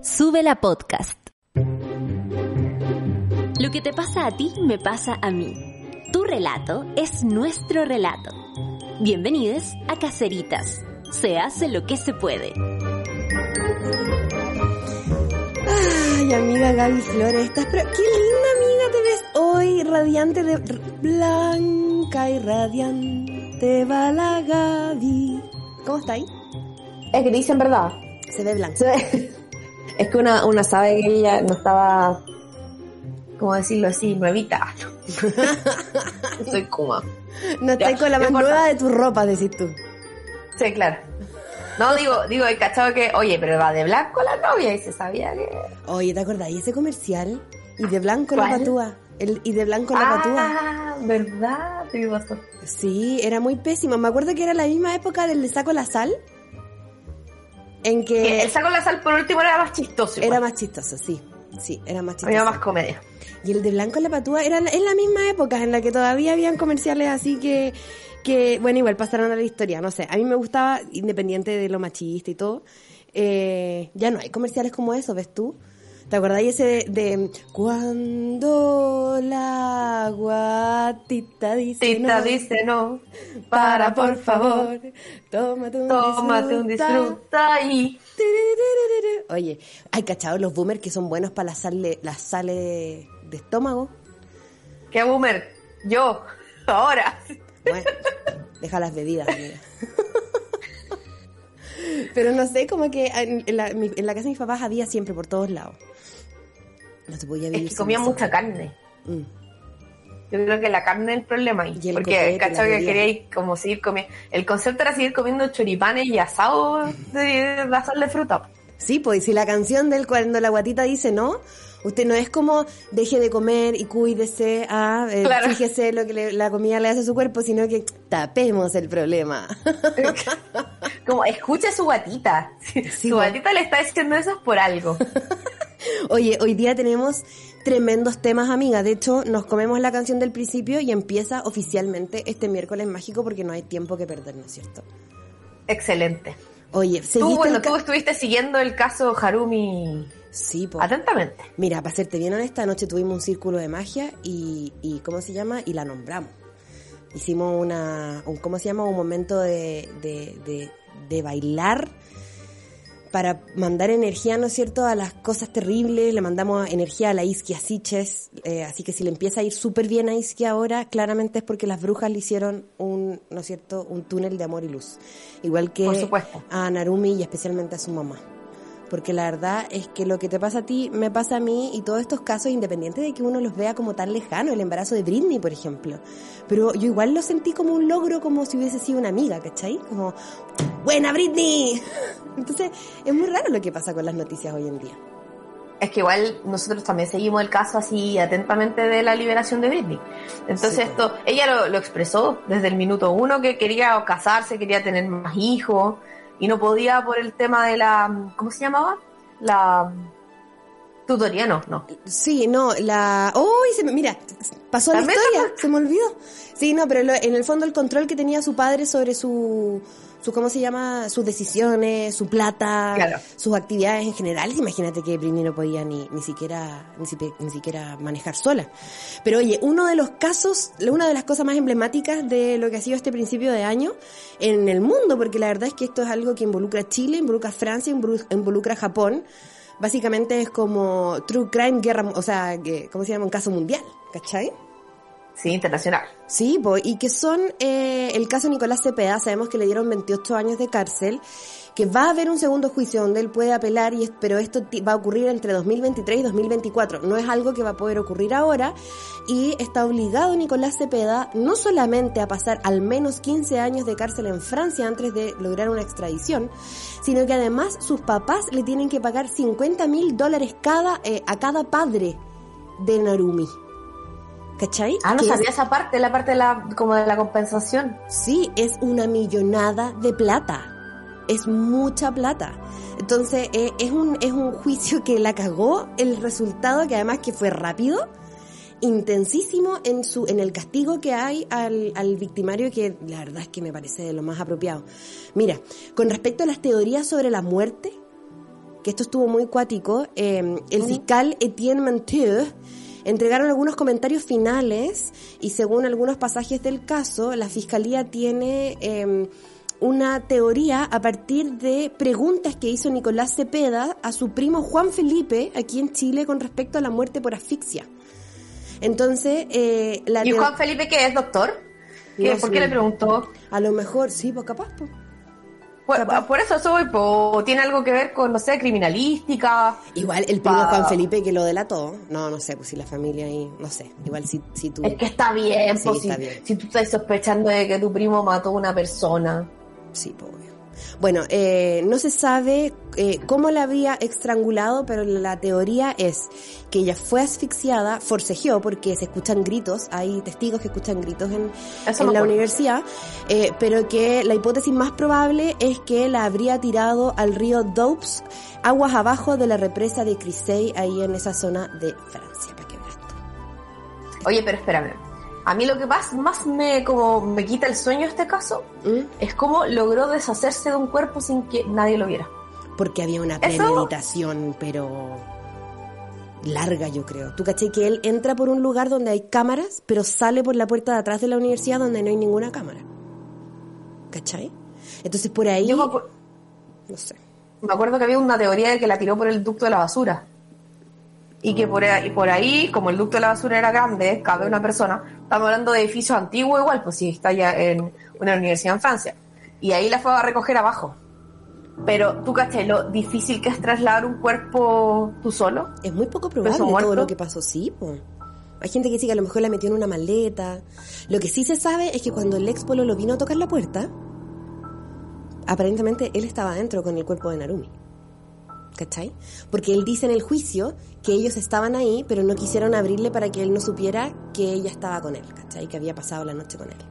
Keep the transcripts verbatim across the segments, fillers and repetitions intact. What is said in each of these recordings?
Sube la podcast. Lo que te pasa a ti me pasa a mí. Tu relato es nuestro relato. Bienvenidos a Caseritas. Se hace lo que se puede. Ay, amiga Gaby Flores, estás pero qué linda amiga te ves hoy, radiante de blanca y radiante va la Gaby. ¿Cómo está ahí? Es gris en verdad. Se ve blanca. Se ve... Es que una, una sabe que ella no estaba, ¿cómo decirlo así? Nuevita. Soy kuma. No está con la más nueva de tu ropa, decís tú. Sí, claro. No, digo, digo, el cachado que, oye, pero va de blanco la novia y se sabía que... Oye, ¿te acordás? ¿Y ese comercial? Y de blanco ¿Cuál? la patúa. El, y de blanco la ah, patúa. Ah, ¿verdad? Te digo eso. Sí, era muy pésimo. Me acuerdo que era la misma época del de Saco la Sal. En que... El Saco la Sal por último era más chistoso. Igual. Era más chistoso, sí. Sí, era más chistoso. Había más comedia. Y el de blanco la patúa era en la misma época en la que todavía habían comerciales así que... que bueno, igual pasaron a la historia, no sé, a mí me gustaba, independiente de lo machista y todo, eh, ya no hay comerciales como eso, ¿ves tú? ¿Te acordás ese de, de cuando la guatita dice Tita no, dice no, para por favor, tómate un tómate un disfruta y... Oye, ¿hay cachado los boomers que son buenos para las sales las sales de, de estómago? ¿Qué boomer? Yo, ahora... Bueno, deja las bebidas, amiga. Pero no sé, como que en la, en la casa de mis papás había siempre por todos lados. No se podía vivir. Es que comían mucha carne. Mm. Yo creo que la carne es el problema ahí. El porque cachado que quería ir como seguir comiendo. El concepto era seguir comiendo choripanes y asados de, de, de sal de fruta. Sí, pues si la canción del cuando la guatita dice no, usted no es como deje de comer y cuídese, ah, eh, claro. Fíjese lo que le, la comida le hace a su cuerpo, sino que tapemos el problema. Como escucha a su guatita. Sí, su bueno. Guatita le está diciendo eso por algo. Oye, hoy día tenemos tremendos temas, amiga. De hecho, nos comemos la canción del principio y empieza oficialmente este miércoles mágico porque no hay tiempo que perder, ¿no es cierto? Excelente. Oye, tú, bueno, ca- tú estuviste siguiendo el caso Harumi. Sí, pues. Atentamente. Mira, para serte bien honesta, anoche tuvimos un círculo de magia y, y ¿cómo se llama? Y la nombramos. Hicimos una, un, ¿cómo se llama? Un momento de, de, de, de bailar para mandar energía, ¿no es cierto?, a las cosas terribles. Le mandamos energía a la Isquia Siches, eh, así que si le empieza a ir súper bien a Isquia ahora, claramente es porque las brujas le hicieron un, ¿no es cierto?, un túnel de amor y luz. Igual que por supuesto. A Narumi y especialmente a su mamá. Porque la verdad es que lo que te pasa a ti, me pasa a mí, y todos estos casos, independiente de que uno los vea como tan lejano, el embarazo de Britney, por ejemplo. Pero yo igual lo sentí como un logro, como si hubiese sido una amiga, ¿cachai? Como, ¡buena Britney! Entonces, es muy raro lo que pasa con las noticias hoy en día. Es que igual nosotros también seguimos el caso así atentamente de la liberación de Britney. Entonces sí, esto, ella lo, lo expresó desde el minuto uno, que quería casarse, quería tener más hijos, y no podía por el tema de la, ¿cómo se llamaba? La tutoría, no, no. Sí, no, la... ¡Oh! Se me... Mira, pasó la, la historia, meta... se me olvidó. Sí, no, pero lo, en el fondo el control que tenía su padre sobre su... su ¿cómo se llama? Sus decisiones, su plata, claro. Sus actividades en general. Imagínate que Britney no podía ni, ni siquiera ni, si, ni siquiera manejar sola. Pero oye, uno de los casos, una de las cosas más emblemáticas de lo que ha sido este principio de año en el mundo, porque la verdad es que esto es algo que involucra a Chile, involucra a Francia, involucra a Japón. Básicamente es como true crime, guerra, o sea, ¿cómo se llama? Un caso mundial, ¿cachai? Sí, internacional. Sí, pues, y que son eh, el caso Nicolás Cepeda. Sabemos que le dieron veintiocho años de cárcel, que va a haber un segundo juicio donde él puede apelar, y pero esto t- va a ocurrir entre dos mil veintitrés y dos mil veinticuatro. No es algo que va a poder ocurrir ahora, y está obligado Nicolás Cepeda no solamente a pasar al menos quince años de cárcel en Francia antes de lograr una extradición, sino que además sus papás le tienen que pagar cincuenta mil dólares cada, eh, a cada padre de Narumi. ¿Cachai? Ah, no que sabía es, esa parte, la parte de la, como de la compensación. Sí, es una millonada de plata. Es mucha plata. Entonces, eh, es un es un juicio que la cagó, el resultado, que además que fue rápido, intensísimo en su en el castigo que hay al, al victimario, que la verdad es que me parece de lo más apropiado. Mira, con respecto a las teorías sobre la muerte, que esto estuvo muy cuático, eh, el fiscal Etienne Manteau entregaron algunos comentarios finales y según algunos pasajes del caso, la fiscalía tiene eh, una teoría a partir de preguntas que hizo Nicolás Cepeda a su primo Juan Felipe aquí en Chile con respecto a la muerte por asfixia. Entonces, eh, la ¿Y teo- Juan Felipe que es doctor? ¿Qué, No ¿Por sé. qué le preguntó? A lo mejor, sí, pues capaz, pues. Por, Capaz. por eso soy, po, tiene algo que ver con, no sé, criminalística. Igual el primo Pa- Juan Felipe que lo delató, no, no sé, pues si la familia ahí, no sé, igual si, si tú... Es que está bien, Sí, po, está si, bien. si tú estás sospechando de que tu primo mató a una persona. Sí, pues obvio. Bueno, eh, no se sabe eh, cómo la había estrangulado, pero la teoría es que ella fue asfixiada, forcejeó, porque se escuchan gritos, hay testigos que escuchan gritos en, Eso en me la acuerdo. universidad, eh, pero que la hipótesis más probable es que la habría tirado al río Doubs, aguas abajo de la represa de Crissey, ahí en esa zona de Francia, para que veas tú. Oye, pero espérame. A mí lo que más, más me, como me quita el sueño este caso ¿Mm? es cómo logró deshacerse de un cuerpo sin que nadie lo viera. Porque había una Eso- premeditación, pero larga, yo creo. ¿Tú caché que él entra por un lugar donde hay cámaras, pero sale por la puerta de atrás de la universidad donde no hay ninguna cámara? ¿Cachai? Entonces por ahí... Yo me, acu- no sé. me acuerdo que había una teoría de que la tiró por el ducto de la basura. Y que por ahí, por ahí, como el ducto de la basura era grande, cabe una persona, estamos hablando de edificios antiguos igual, pues si está ya en una universidad en Francia. Y ahí la fue a recoger abajo. Pero tú, ¿cachai? Lo difícil que es trasladar un cuerpo tú solo. Es muy poco probable ¿Peso todo muerto? lo que pasó, sí, po. Hay gente que dice que a lo mejor la metió en una maleta. Lo que sí se sabe es que cuando el ex polo lo vino a tocar la puerta, aparentemente él estaba adentro con el cuerpo de Narumi. ¿Cachai? Porque él dice en el juicio que ellos estaban ahí, pero no quisieron abrirle para que él no supiera que ella estaba con él, ¿cachai? Que había pasado la noche con él.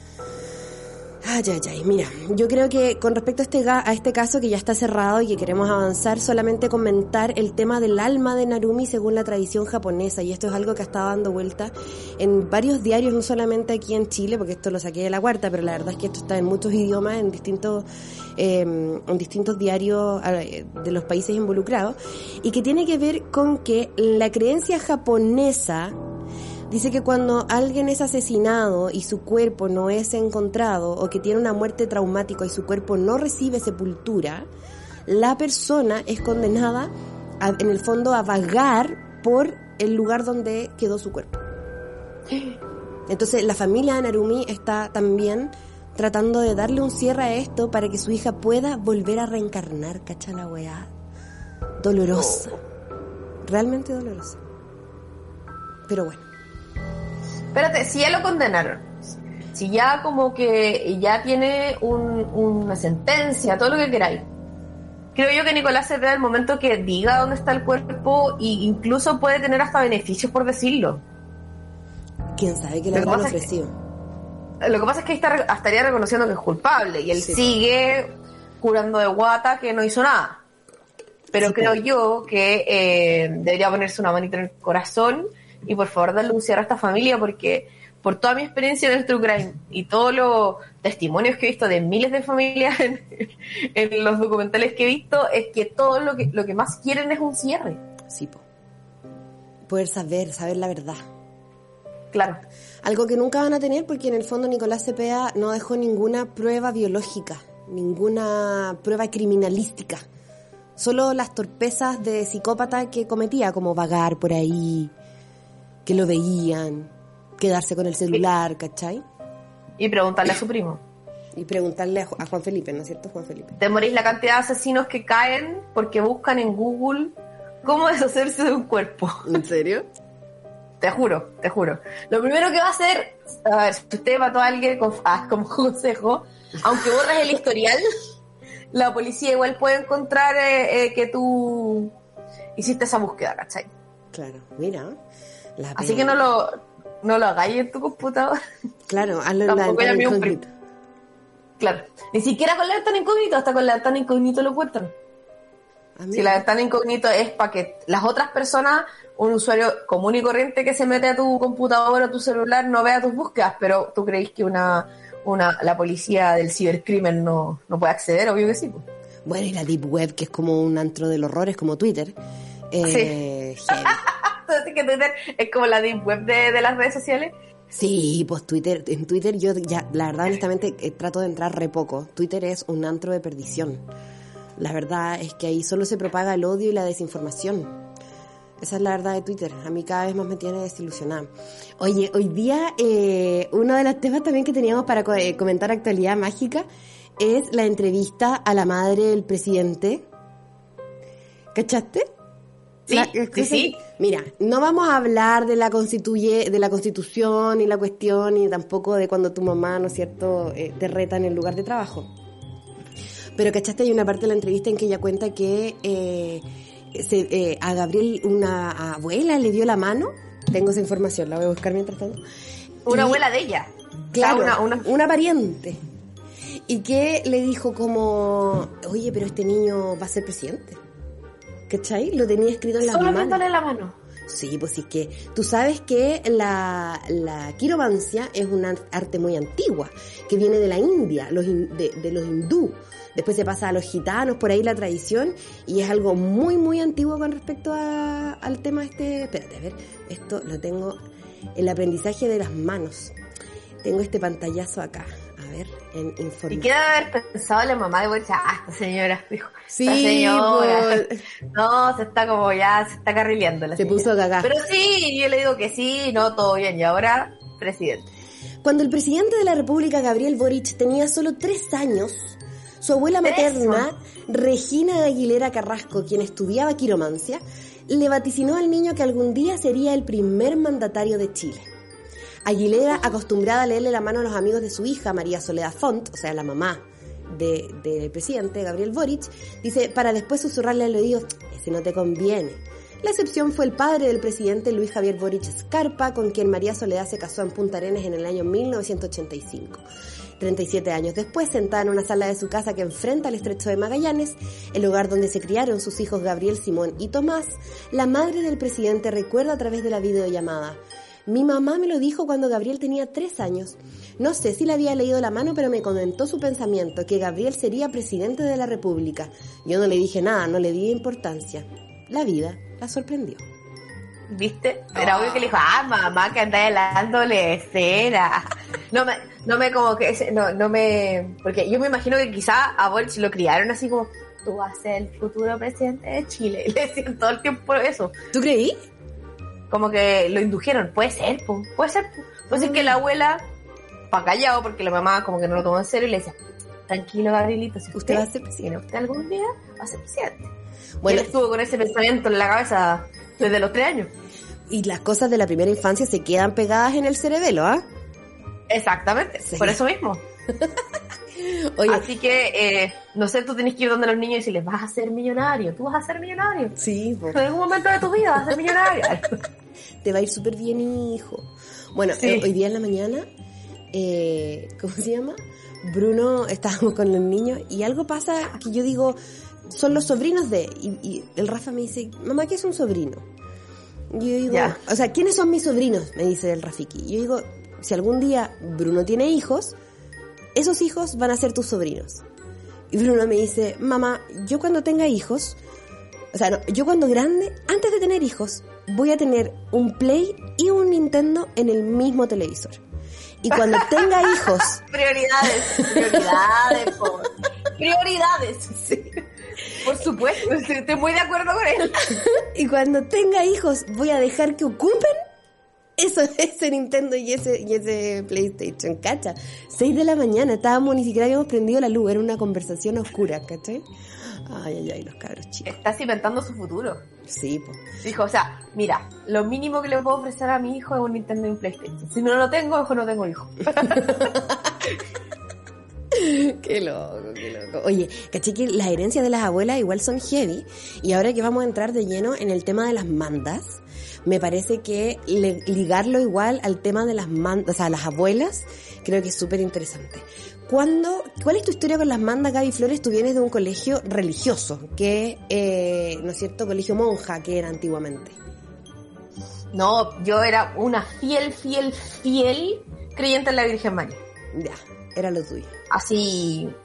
Ay, ay, ay, mira, yo creo que con respecto a este, ga- a este caso que ya está cerrado y que queremos avanzar, solamente comentar el tema del alma de Narumi según la tradición japonesa, y esto es algo que ha estado dando vuelta en varios diarios, no solamente aquí en Chile, porque esto lo saqué de la cuarta, pero la verdad es que esto está en muchos idiomas, en distintos, eh, en distintos diarios eh, de los países involucrados, y que tiene que ver con que la creencia japonesa dice que cuando alguien es asesinado y su cuerpo no es encontrado, o que tiene una muerte traumática y su cuerpo no recibe sepultura, la persona es condenada a, en el fondo a vagar por el lugar donde quedó su cuerpo. Entonces la familia de Narumi está también tratando de darle un cierre a esto para que su hija pueda volver a reencarnar, ¿cacha la weá? Dolorosa. Realmente dolorosa. Pero bueno. Espérate, si ya lo condenaron, si ya como que ya tiene un, una sentencia, todo lo que queráis, creo yo que Nicolás se vea el momento que diga dónde está el cuerpo e incluso puede tener hasta beneficios por decirlo. ¿Quién sabe qué le Lo que habrán pasa es que- ofrecido? Lo que pasa es que ahí está, estaría reconociendo que es culpable y él Sí. sigue curando de guata que no hizo nada. Pero Sí, creo pues. yo que eh, debería ponerse una manita en el corazón y por favor darle un cierre a esta familia, porque por toda mi experiencia en el True Crime y todos los testimonios que he visto de miles de familias en, en los documentales que he visto, es que todo lo que, lo que más quieren es un cierre. Sí, po. Poder saber, saber la verdad. Claro. Algo que nunca van a tener porque en el fondo Nicolás Cepeda no dejó ninguna prueba biológica, ninguna prueba criminalística. Solo las torpezas de psicópata que cometía, como vagar por ahí, que lo veían, quedarse con el celular, ¿cachai? Y preguntarle a su primo. Y preguntarle a, Ju- a Juan Felipe, ¿no es cierto, Juan Felipe? Te morís la cantidad de asesinos que caen porque buscan en Google cómo deshacerse de un cuerpo. ¿En serio? Te juro, te juro. Lo primero que va a hacer, a ver, si usted mató a alguien con, ah, como consejo, aunque borres el historial, la policía igual puede encontrar eh, eh, que tú hiciste esa búsqueda, ¿cachai? Claro, mira. La Así pena. que no lo, no lo hagáis en tu computador. Claro, hazlo en la Tampoco ventana ya me incógnita. Claro. Ni siquiera con la ventana incógnito, hasta con la ventana incógnito lo encuentran. Ah, mira. Si la ventana incógnito es para que las otras personas, un usuario común y corriente que se mete a tu computadora o tu celular, no vea tus búsquedas, pero tú creéis que una, una la policía del cibercrimen no, no puede acceder, obvio que sí. Pues. Bueno, y la Deep Web, que es como un antro del horror, es como Twitter. Eh, sí. Entonces que Twitter es como la Deep Web de, de las redes sociales. Sí, pues Twitter, en Twitter yo ya, la verdad, honestamente, eh, trato de entrar re poco. Twitter es un antro de perdición. La verdad es que ahí solo se propaga el odio y la desinformación. Esa es la verdad de Twitter. A mí cada vez más me tiene desilusionada. Oye, hoy día eh, uno de los temas también que teníamos para co- eh, comentar actualidad mágica es la entrevista a la madre del presidente. ¿Cachaste? Sí, La, sí, sí. Mira, no vamos a hablar de la constituye, de la constitución y la cuestión, ni tampoco de cuando tu mamá, ¿no es cierto?, eh, te reta en el lugar de trabajo. Pero cachaste, hay una parte de la entrevista en que ella cuenta que eh, se, eh, a Gabriel una abuela le dio la mano. Tengo esa información, la voy a buscar mientras tanto. Una y, abuela de ella. Claro, o sea, una, una... una pariente. Y que le dijo como, oye, pero este niño va a ser presidente. ¿Cachai? Lo tenía escrito en las manos. Solo viéndole la mano. Sí, pues sí que tú sabes que la, la quiromancia es una arte muy antigua, que viene de la India, los in, de, de los hindú. Después se pasa a los gitanos, por ahí la tradición, y es algo muy, muy antiguo con respecto a, al tema este. Espérate, a ver, esto lo tengo, el aprendizaje de las manos. Tengo este pantallazo acá. A ver, en información. Y queda haber pensado la mamá de Boris, ah, esta señora, dijo, sí, esta señora, pues... no, se está como ya, se está carrileando la Se señora. puso a cagar. Pero sí, yo le digo que sí, no, todo bien, y ahora, presidente. Cuando el presidente de la República, Gabriel Boric, tenía solo tres años, su abuela materna, Regina Aguilera Carrasco, quien estudiaba quiromancia, le vaticinó al niño que algún día sería el primer mandatario de Chile. Aguilera, acostumbrada a leerle la mano a los amigos de su hija, María Soledad Font, o sea, la mamá del de presidente, Gabriel Boric, dice, para después susurrarle al oído, ese no te conviene. La excepción fue el padre del presidente, Luis Javier Boric Scarpa, con quien María Soledad se casó en Punta Arenas en el año mil novecientos ochenta y cinco. treinta y siete años después, sentada en una sala de su casa que enfrenta al Estrecho de Magallanes, el lugar donde se criaron sus hijos Gabriel, Simón y Tomás, la madre del presidente recuerda a través de la videollamada: mi mamá me lo dijo cuando Gabriel tenía tres años. No sé si le había leído la mano, pero me comentó su pensamiento, que Gabriel sería presidente de la República. Yo no le dije nada, no le di importancia. La vida la sorprendió. ¿Viste? Era obvio que le dijo, ah, mamá, que anda helándole cera. No me, no me como que, no, no me, porque yo me imagino que quizá a Boric lo criaron así como, tú vas a ser el futuro presidente de Chile. Y le decían todo el tiempo eso. ¿Tú creí? Como que lo indujeron, puede ser, po, puede ser, po. Puede ser que la abuela, pa' callado, porque la mamá como que no lo tomó en serio, y le decía, tranquilo, Gabrielito, si usted, usted va a ser presidente, usted algún día va a ser presidente. Bueno, y él estuvo con ese pensamiento en la cabeza desde los tres años. Y las cosas de la primera infancia se quedan pegadas en el cerebelo, ¿ah? ¿eh? Exactamente, sí. Por eso mismo. Oye, así que, eh, no sé, tú tenés que ir donde los niños y decirles, vas a ser millonario, tú vas a ser millonario. Sí, po. En algún momento de tu vida vas a ser millonario. Te va a ir súper bien, hijo. Bueno, sí. eh, hoy día en la mañana, eh, ¿cómo se llama? Bruno, estábamos con los niños y algo pasa que yo digo, son los sobrinos de... Y, y el Rafa me dice, mamá, ¿qué es un sobrino? Y yo digo, ya. O sea, ¿quiénes son mis sobrinos? Me dice el Rafiki. Y yo digo, si algún día Bruno tiene hijos, esos hijos van a ser tus sobrinos. Y Bruno me dice, mamá, yo cuando tenga hijos, o sea, no, yo cuando grande, antes de tener hijos, voy a tener un Play y un Nintendo en el mismo televisor. Y cuando tenga hijos... Prioridades, prioridades, por... prioridades. Sí. Por supuesto, estoy muy de acuerdo con él. Y cuando tenga hijos, voy a dejar que ocupen eso, ese Nintendo y ese, y ese PlayStation, ¿cacha? Seis de la mañana, estábamos, ni siquiera habíamos prendido la luz, era una conversación oscura, ¿cachai? Ay, ay, ay, los cabros chicos. Estás inventando su futuro. Sí, pues. Dijo, o sea, mira, lo mínimo que le puedo ofrecer a mi hijo es un Nintendo y un PlayStation. Si no lo tengo, hijo, no tengo hijo. Qué loco, qué loco. Oye, caché que las herencias de las abuelas igual son heavy. Y ahora que vamos a entrar de lleno en el tema de las mandas, me parece que le, ligarlo igual al tema de las mandas, o sea, las abuelas, creo que es súper interesante. ¿Cuándo, ¿Cuál es tu historia con las mandas, Gaby Flores? Tú vienes de un colegio religioso, que, eh, ¿no es cierto?, colegio monja que era antiguamente. No, yo era una fiel, fiel, fiel creyente en la Virgen María. Ya, era lo tuyo. Así,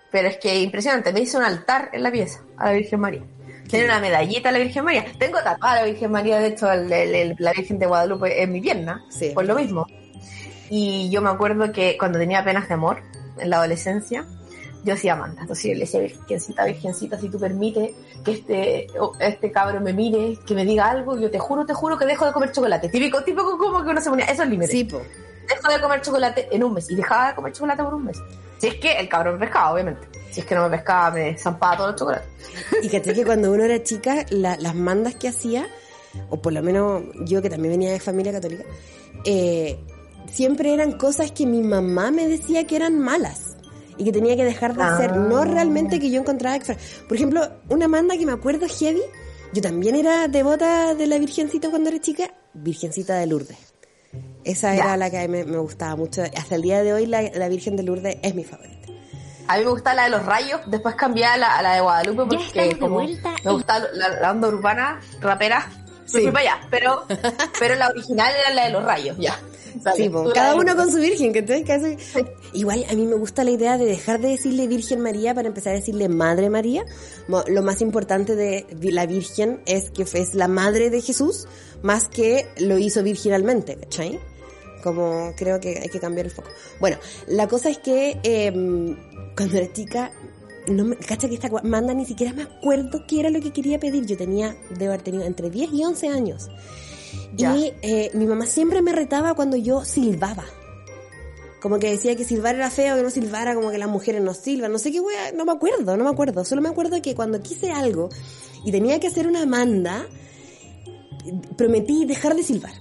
pero es que impresionante, me hice un altar en la pieza a la Virgen María. Tiene una medallita a la Virgen María. Tengo tatuada a la Virgen María, de hecho, el, el, el, la Virgen de Guadalupe en mi pierna, sí, por lo mismo. Y yo me acuerdo que cuando tenía penas de amor, en la adolescencia, yo hacía Amanda. Entonces yo le decía, Virgencita, Virgencita, si tú permites que este, este cabrón me mire, que me diga algo, yo te juro, te juro que dejo de comer chocolate. Típico, típico como que uno se ponía, eso es el límite. Sí, po. Dejo de comer chocolate en un mes. Y dejaba de comer chocolate por un mes. Si es que el cabrón me pescaba, obviamente. Si es que no me pescaba, me zampaba todo el chocolate. Y caché que cuando uno era chica, la, las mandas que hacía, o por lo menos yo que también venía de familia católica, eh, siempre eran cosas que mi mamá me decía que eran malas y que tenía que dejar de hacer, ah. no realmente que yo encontraba extra. Por ejemplo, una manda que me acuerdo heavy, yo también era devota de la Virgencita cuando era chica, Virgencita de Lourdes. Esa ya. era la que me, me gustaba mucho. Hasta el día de hoy la, la Virgen de Lourdes es mi favorita. A mí me gusta la de los rayos, después cambié a la, a la de Guadalupe porque como me gusta la, la onda urbana, rapera, sí. fui para allá, pero, pero la original era la de los rayos, ya. Sí, po, cada uno con su virgen, que entonces que hace... sí. Igual a mí me gusta la idea de dejar de decirle Virgen María para empezar a decirle Madre María. Lo más importante de la Virgen es que es la madre de Jesús, más que lo hizo virginalmente, ¿cachai? Como creo que hay que cambiar el foco. Bueno, la cosa es que eh, cuando era chica, no me, cacha que esta manda ni siquiera me acuerdo qué era lo que quería pedir. Yo tenía, debo haber tenido entre diez y once años. Ya. Y eh, mi mamá siempre me retaba cuando yo silbaba. Como que decía que silbar era feo, que no silbara, como que las mujeres no silban. No sé qué wea, no me acuerdo, no me acuerdo. Solo me acuerdo que cuando quise algo y tenía que hacer una manda, prometí dejar de silbar.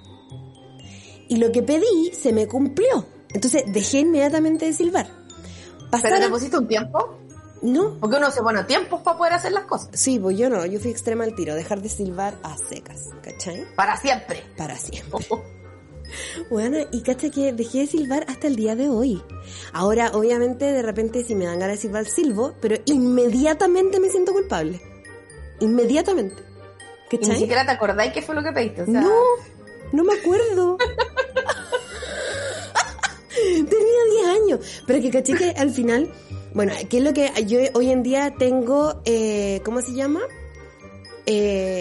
Y lo que pedí se me cumplió. Entonces dejé inmediatamente de silbar. Pasaron... ¿Pero te pusiste un tiempo? No. Porque uno se pone tiempos para poder hacer las cosas. Sí, pues yo no, yo fui extrema al tiro, dejar de silbar a secas, ¿cachai? Para siempre. Para siempre. Oh. Bueno, y cacha que dejé de silbar hasta el día de hoy. Ahora, obviamente, de repente, si me dan ganas de silbar, silbo, pero inmediatamente me siento culpable. Inmediatamente. ¿Cachai? Y ni siquiera te acordáis qué fue lo que pediste. O sea... No, no me acuerdo. Tenía diez años. Pero que caché que al final... Bueno, ¿qué es lo que yo hoy en día tengo? Eh, ¿Cómo se llama? Eh,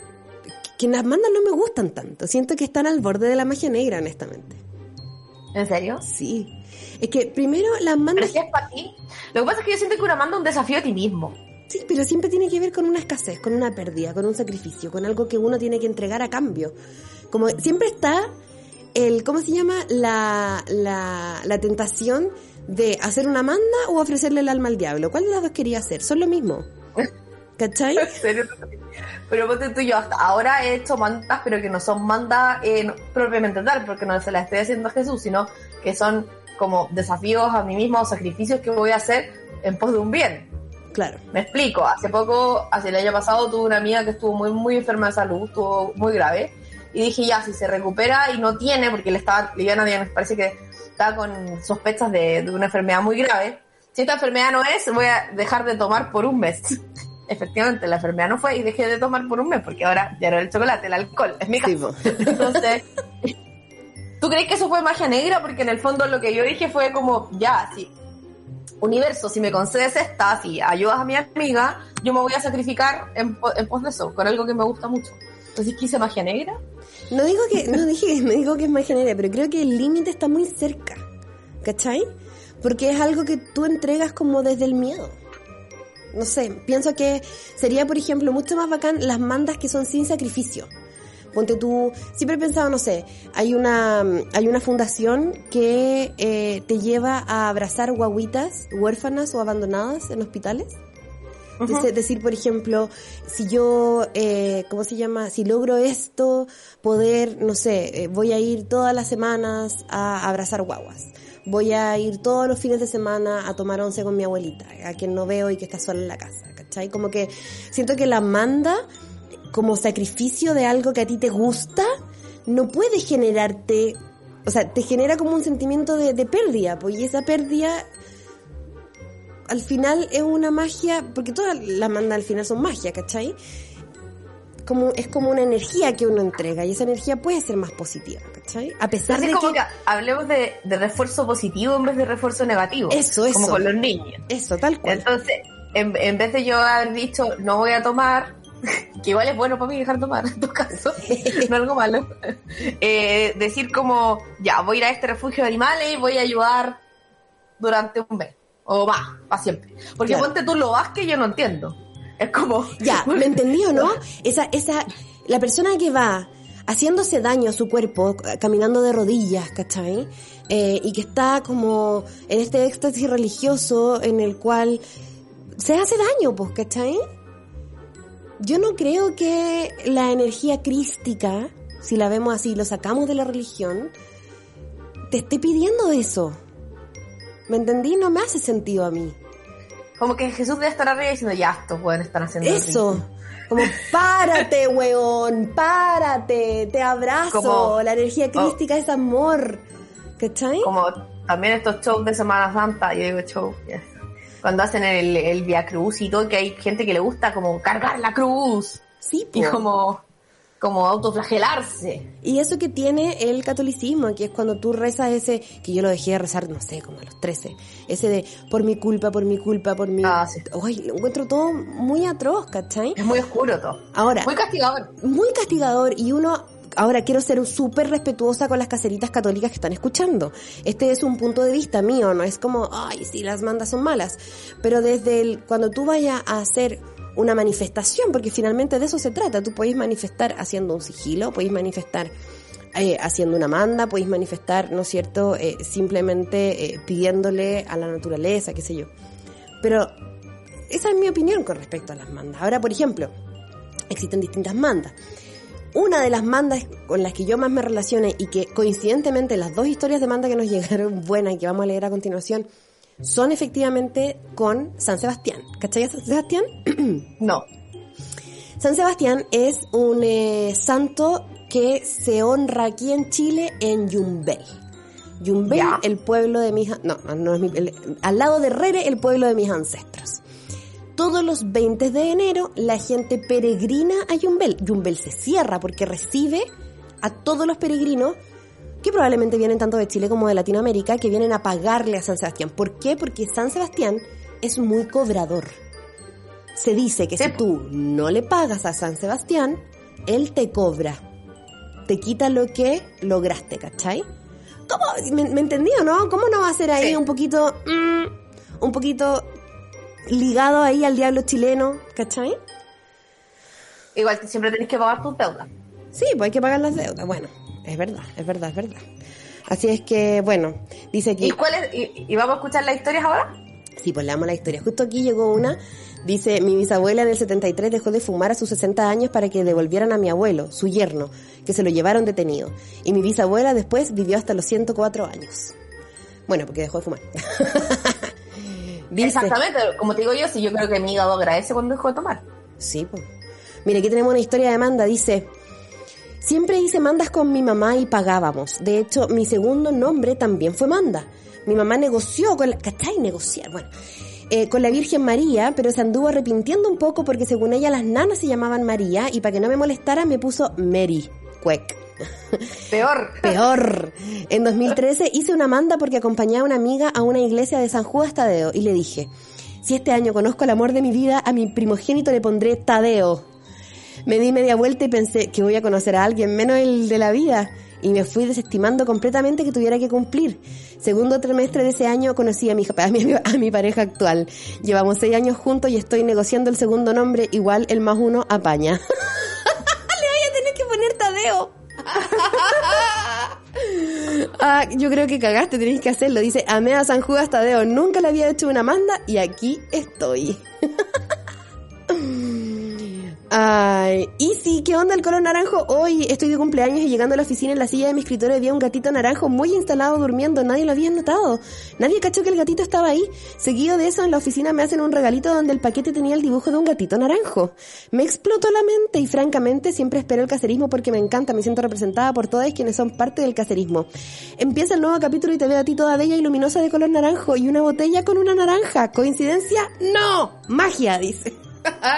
que las mandas no me gustan tanto. Siento que están al borde de la magia negra, honestamente. ¿En serio? Sí. Es que primero las mandas... Pero si es para ti. Lo que pasa es que yo siento que una manda es un desafío a ti mismo. Sí, pero siempre tiene que ver con una escasez, con una pérdida, con un sacrificio, con algo que uno tiene que entregar a cambio. Como siempre está el... ¿Cómo se llama? La, la, la tentación... de hacer una manda o ofrecerle el alma al diablo. ¿Cuál de las dos quería hacer? Son lo mismo. ¿Cachai? ¿En serio? Pero ponte tú, yo hasta ahora he hecho mandas, pero que no son mandas eh, no, propiamente tal, porque no se las estoy haciendo a Jesús, sino que son como desafíos a mí misma o sacrificios que voy a hacer en pos de un bien. Claro. Me explico. Hace poco, hace el año pasado, tuve una amiga que estuvo muy, muy enferma de salud, estuvo muy grave, y dije, ya, si se recupera y no tiene, porque le estaba, Liviana me parece que estaba con sospechas de, de una enfermedad muy grave. Si esta enfermedad no es, voy a dejar de tomar por un mes. Efectivamente, la enfermedad no fue y dejé de tomar por un mes, porque ahora ya no era el chocolate, el alcohol, es mi caso. Sí, entonces, ¿tú crees que eso fue magia negra? Porque en el fondo lo que yo dije fue como, ya, sí, universo, si me concedes esta, si ayudas a mi amiga, yo me voy a sacrificar en, en pos de eso, con algo que me gusta mucho. Entonces, ¿qué hice magia negra? No digo que, no dije, no digo que es magia negra, pero creo que el límite está muy cerca, ¿cachai? Porque es algo que tú entregas como desde el miedo. No sé, pienso que sería, por ejemplo, mucho más bacán las mandas que son sin sacrificio. Ponte tú, siempre he pensado, no sé, hay una, hay una fundación que eh, te lleva a abrazar guaguitas huérfanas o abandonadas en hospitales. Entonces, uh-huh. decir, por ejemplo, si yo, eh, ¿cómo se llama? Si logro esto, poder, no sé, eh, voy a ir todas las semanas a abrazar guaguas. Voy a ir todos los fines de semana a tomar once con mi abuelita, a quien no veo y que está sola en la casa, ¿cachai? Como que siento que la manda como sacrificio de algo que a ti te gusta, no puede generarte, o sea, te genera como un sentimiento de, de pérdida, pues, y esa pérdida... Al final es una magia, porque todas las mandas al final son magia, ¿cachai? como, es como una energía que uno entrega y esa energía puede ser más positiva, ¿cachai? A pesar Entonces, de como que... que hablemos de, de refuerzo positivo en vez de refuerzo negativo. Eso, eso. Como con los niños. Eso, tal cual. Entonces, en, en vez de yo haber dicho, no voy a tomar, que igual es bueno para mí dejar tomar, en tu caso, no algo malo, eh, decir como, ya, voy a ir a este refugio de animales y voy a ayudar durante un mes, o más, para siempre. Porque claro. ponte tú lo vas que yo no entiendo. Es como... Ya, ¿me entendí o no? Esa, esa, la persona que va haciéndose daño a su cuerpo, caminando de rodillas, ¿cachai? Eh, y que está como en este éxtasis religioso en el cual se hace daño, pues, ¿cachai? Yo no creo que la energía crística, si la vemos así, lo sacamos de la religión, te esté pidiendo eso. ¿Me entendí? No me hace sentido a mí. Como que Jesús debe estar arriba diciendo, ya, estos pueden estar haciendo eso. Rico. Como, párate, weón, párate, te abrazo. Como, la energía crística oh, es amor. ¿Cachai? Como también estos shows de Semana Santa, yo digo show, yes. Cuando hacen el, el Via Cruz y todo, que hay gente que le gusta como cargar la cruz. Sí, po. Y como, como autoflagelarse. Y eso que tiene el catolicismo, que es cuando tú rezas ese, que yo lo dejé de rezar, no sé, como a los trece, ese de, por mi culpa, por mi culpa, por mi... Ah, sí. Uy, lo encuentro todo muy atroz, ¿cachai? Es muy oscuro todo. Ahora... Muy castigador. Muy castigador, y uno... Ahora quiero ser súper respetuosa con las caseritas católicas que están escuchando. Este es un punto de vista mío, no es como, ay, sí, las mandas son malas. Pero desde el, cuando tú vayas a hacer una manifestación, porque finalmente de eso se trata, tú podéis manifestar haciendo un sigilo, podéis manifestar eh, haciendo una manda, podéis manifestar, ¿no es cierto?, eh, simplemente eh, pidiéndole a la naturaleza, qué sé yo. Pero esa es mi opinión con respecto a las mandas. Ahora, por ejemplo, existen distintas mandas. Una de las mandas con las que yo más me relacioné y que coincidentemente las dos historias de manda que nos llegaron buenas y que vamos a leer a continuación son efectivamente con San Sebastián. ¿Cachai a San Sebastián? No. San Sebastián es un eh, santo que se honra aquí en Chile en Yumbel. Yumbel, yeah. el pueblo de mis... No, no es mi... El, al lado de Rere, el pueblo de mis ancestros. Todos los veinte de enero la gente peregrina a Yumbel. Yumbel se cierra porque recibe a todos los peregrinos que probablemente vienen tanto de Chile como de Latinoamérica, que vienen a pagarle a San Sebastián. ¿Por qué? Porque San Sebastián es muy cobrador. Se dice que sí. Si tú no le pagas a San Sebastián, él te cobra. Te quita lo que lograste, ¿cachai? ¿Cómo? ¿Me, me entendí o no? ¿Cómo no va a ser ahí sí. un poquito... Mmm, un poquito... ligado ahí al diablo chileno, ¿cachai? Igual que siempre tenés que pagar tus deudas. Sí, pues hay que pagar las deudas. Bueno, es verdad, es verdad, es verdad. Así es que, bueno, dice aquí... ¿Y cuál es? ¿Y, y vamos a escuchar las historias ahora? Sí, pues leamos la historia. Justo aquí llegó una, dice, mi bisabuela en el setenta y tres dejó de fumar a sus sesenta años para que devolvieran a mi abuelo, su yerno, que se lo llevaron detenido. Y mi bisabuela después vivió hasta los ciento cuatro años. Bueno, porque dejó de fumar. Dice, exactamente, como te digo yo, si yo creo que mi hígado agradece cuando dejó de tomar. Sí, pues. Mira, aquí tenemos una historia de manda, dice, siempre hice mandas con mi mamá y pagábamos. De hecho, mi segundo nombre también fue manda. Mi mamá negoció con la... ¿Cachai? Negociar, bueno. Eh, con la Virgen María, pero se anduvo arrepintiendo un poco porque según ella las nanas se llamaban María y para que no me molestara me puso Mary Cuec. Peor. Peor. En dos mil trece hice una manda porque acompañaba a una amiga a una iglesia de San Judas Tadeo y le dije, si este año conozco el amor de mi vida, a mi primogénito le pondré Tadeo. Me di media vuelta y pensé que voy a conocer a alguien menos el de la vida y me fui desestimando completamente que tuviera que cumplir. Segundo trimestre de ese año conocí a mi, a mi, a mi pareja actual. Llevamos seis años juntos y estoy negociando el segundo nombre, igual el más uno apaña. Le voy a tener que poner Tadeo. Ah, yo creo que cagaste, tenéis que hacerlo. Dice, amé a San Judas Tadeo, nunca le había hecho una manda y aquí estoy. Ay, y sí, ¿qué onda el color naranjo? Hoy estoy de cumpleaños y llegando a la oficina en la silla de mi escritorio había un gatito naranjo muy instalado durmiendo, nadie lo había notado, nadie cachó que el gatito estaba ahí. Seguido de eso en la oficina me hacen un regalito donde el paquete tenía el dibujo de un gatito naranjo. Me explotó la mente y francamente siempre espero el cacerismo porque me encanta, me siento representada por todas quienes son parte del cacerismo. Empieza el nuevo capítulo y te veo a ti toda bella y luminosa de color naranjo y una botella con una naranja. ¿Coincidencia? ¡No! Magia, dice.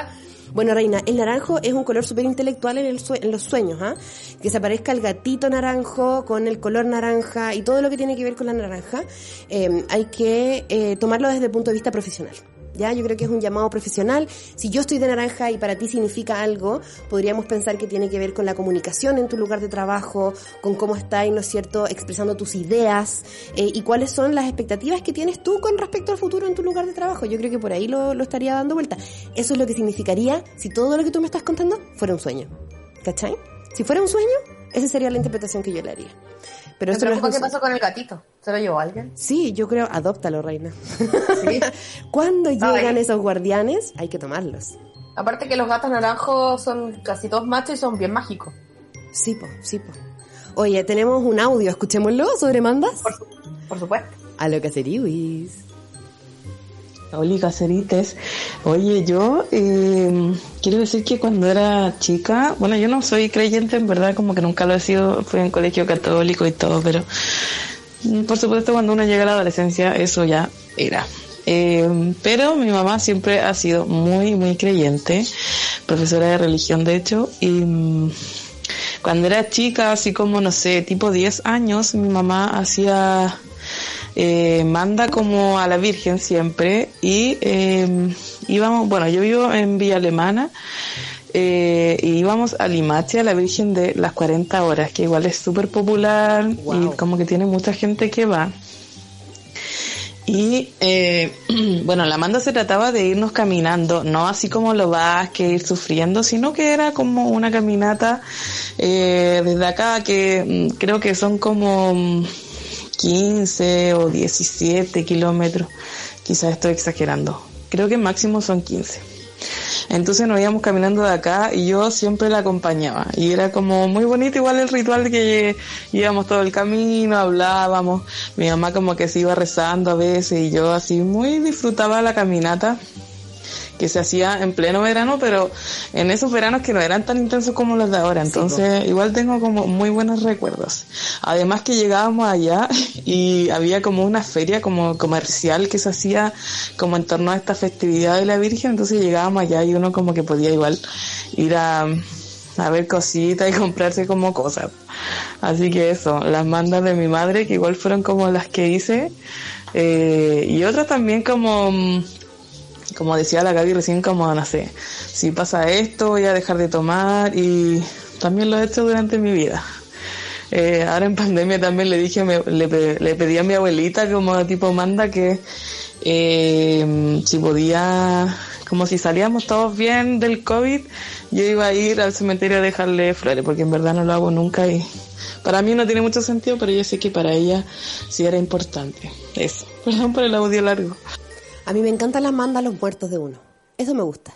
Bueno, Reina, el naranjo es un color súper intelectual en, el sue- en los sueños, ¿ah? ¿eh? Que se aparezca el gatito naranjo con el color naranja y todo lo que tiene que ver con la naranja, eh, hay que eh, tomarlo desde el punto de vista profesional. Ya, yo creo que es un llamado profesional. Si yo estoy de naranja y para ti significa algo, podríamos pensar que tiene que ver con la comunicación en tu lugar de trabajo, con cómo estás, ¿no es cierto?, expresando tus ideas, eh, y cuáles son las expectativas que tienes tú con respecto al futuro en tu lugar de trabajo. Yo creo que por ahí lo, lo estaría dando vuelta. Eso es lo que significaría si todo lo que tú me estás contando fuera un sueño. ¿Cachai? Si fuera un sueño, esa sería la interpretación que yo le haría. Pero me esto preocupa no es qué pasó con el gatito. ¿Se lo llevó alguien? Sí, yo creo, adóptalo, Reina. ¿Sí? Cuando llegan Ay. esos guardianes, hay que tomarlos. Aparte que los gatos naranjos son casi todos machos y son bien mágicos. Sí, po, sí, po. Oye, tenemos un audio, escuchémoslo, sobre mandas. Por, su, por supuesto. A lo Caseriwis. Hola, Cacerites. Oye, yo eh, quiero decir que cuando era chica, bueno, yo no soy creyente, en verdad, como que nunca lo he sido, fui en colegio católico y todo, pero por supuesto cuando uno llega a la adolescencia, eso ya era. Eh, pero mi mamá siempre ha sido muy, muy creyente, profesora de religión de hecho, y cuando era chica, así como, no sé, tipo diez años, mi mamá hacía... Eh, manda como a la Virgen siempre y eh, íbamos, bueno, yo vivo en Villa Alemana eh, y íbamos a Limache, a la Virgen de las cuarenta horas, que igual es súper popular. Wow. Y como que tiene mucha gente que va. Y eh, bueno, la manda se trataba de irnos caminando, no así como lo vas, que ir sufriendo, sino que era como una caminata eh, desde acá, que creo que son como quince o diecisiete kilómetros, quizás estoy exagerando, creo que máximo son quince. Entonces nos íbamos caminando de acá y yo siempre la acompañaba y era como muy bonito igual el ritual de que íbamos todo el camino, hablábamos, mi mamá como que se iba rezando a veces y yo así muy disfrutaba la caminata que se hacía en pleno verano, pero en esos veranos que no eran tan intensos como los de ahora, entonces sí, igual tengo como muy buenos recuerdos. Además que llegábamos allá y había como una feria como comercial que se hacía como en torno a esta festividad de la Virgen, entonces llegábamos allá y uno como que podía igual ir a, a ver cositas y comprarse como cosas. Así que eso, las mandas de mi madre, que igual fueron como las que hice, eh, y otras también como... como decía la Gaby recién, como no sé, si pasa esto voy a dejar de tomar, y también lo he hecho durante mi vida. Eh, ahora en pandemia también le dije, me, le, le pedí a mi abuelita como tipo manda que eh, si podía, como si salíamos todos bien del COVID, yo iba a ir al cementerio a dejarle flores, porque en verdad no lo hago nunca y para mí no tiene mucho sentido, pero yo sé que para ella sí era importante. Eso, perdón por el audio largo. A mí me encantan las mandas a los muertos de uno. Eso me gusta.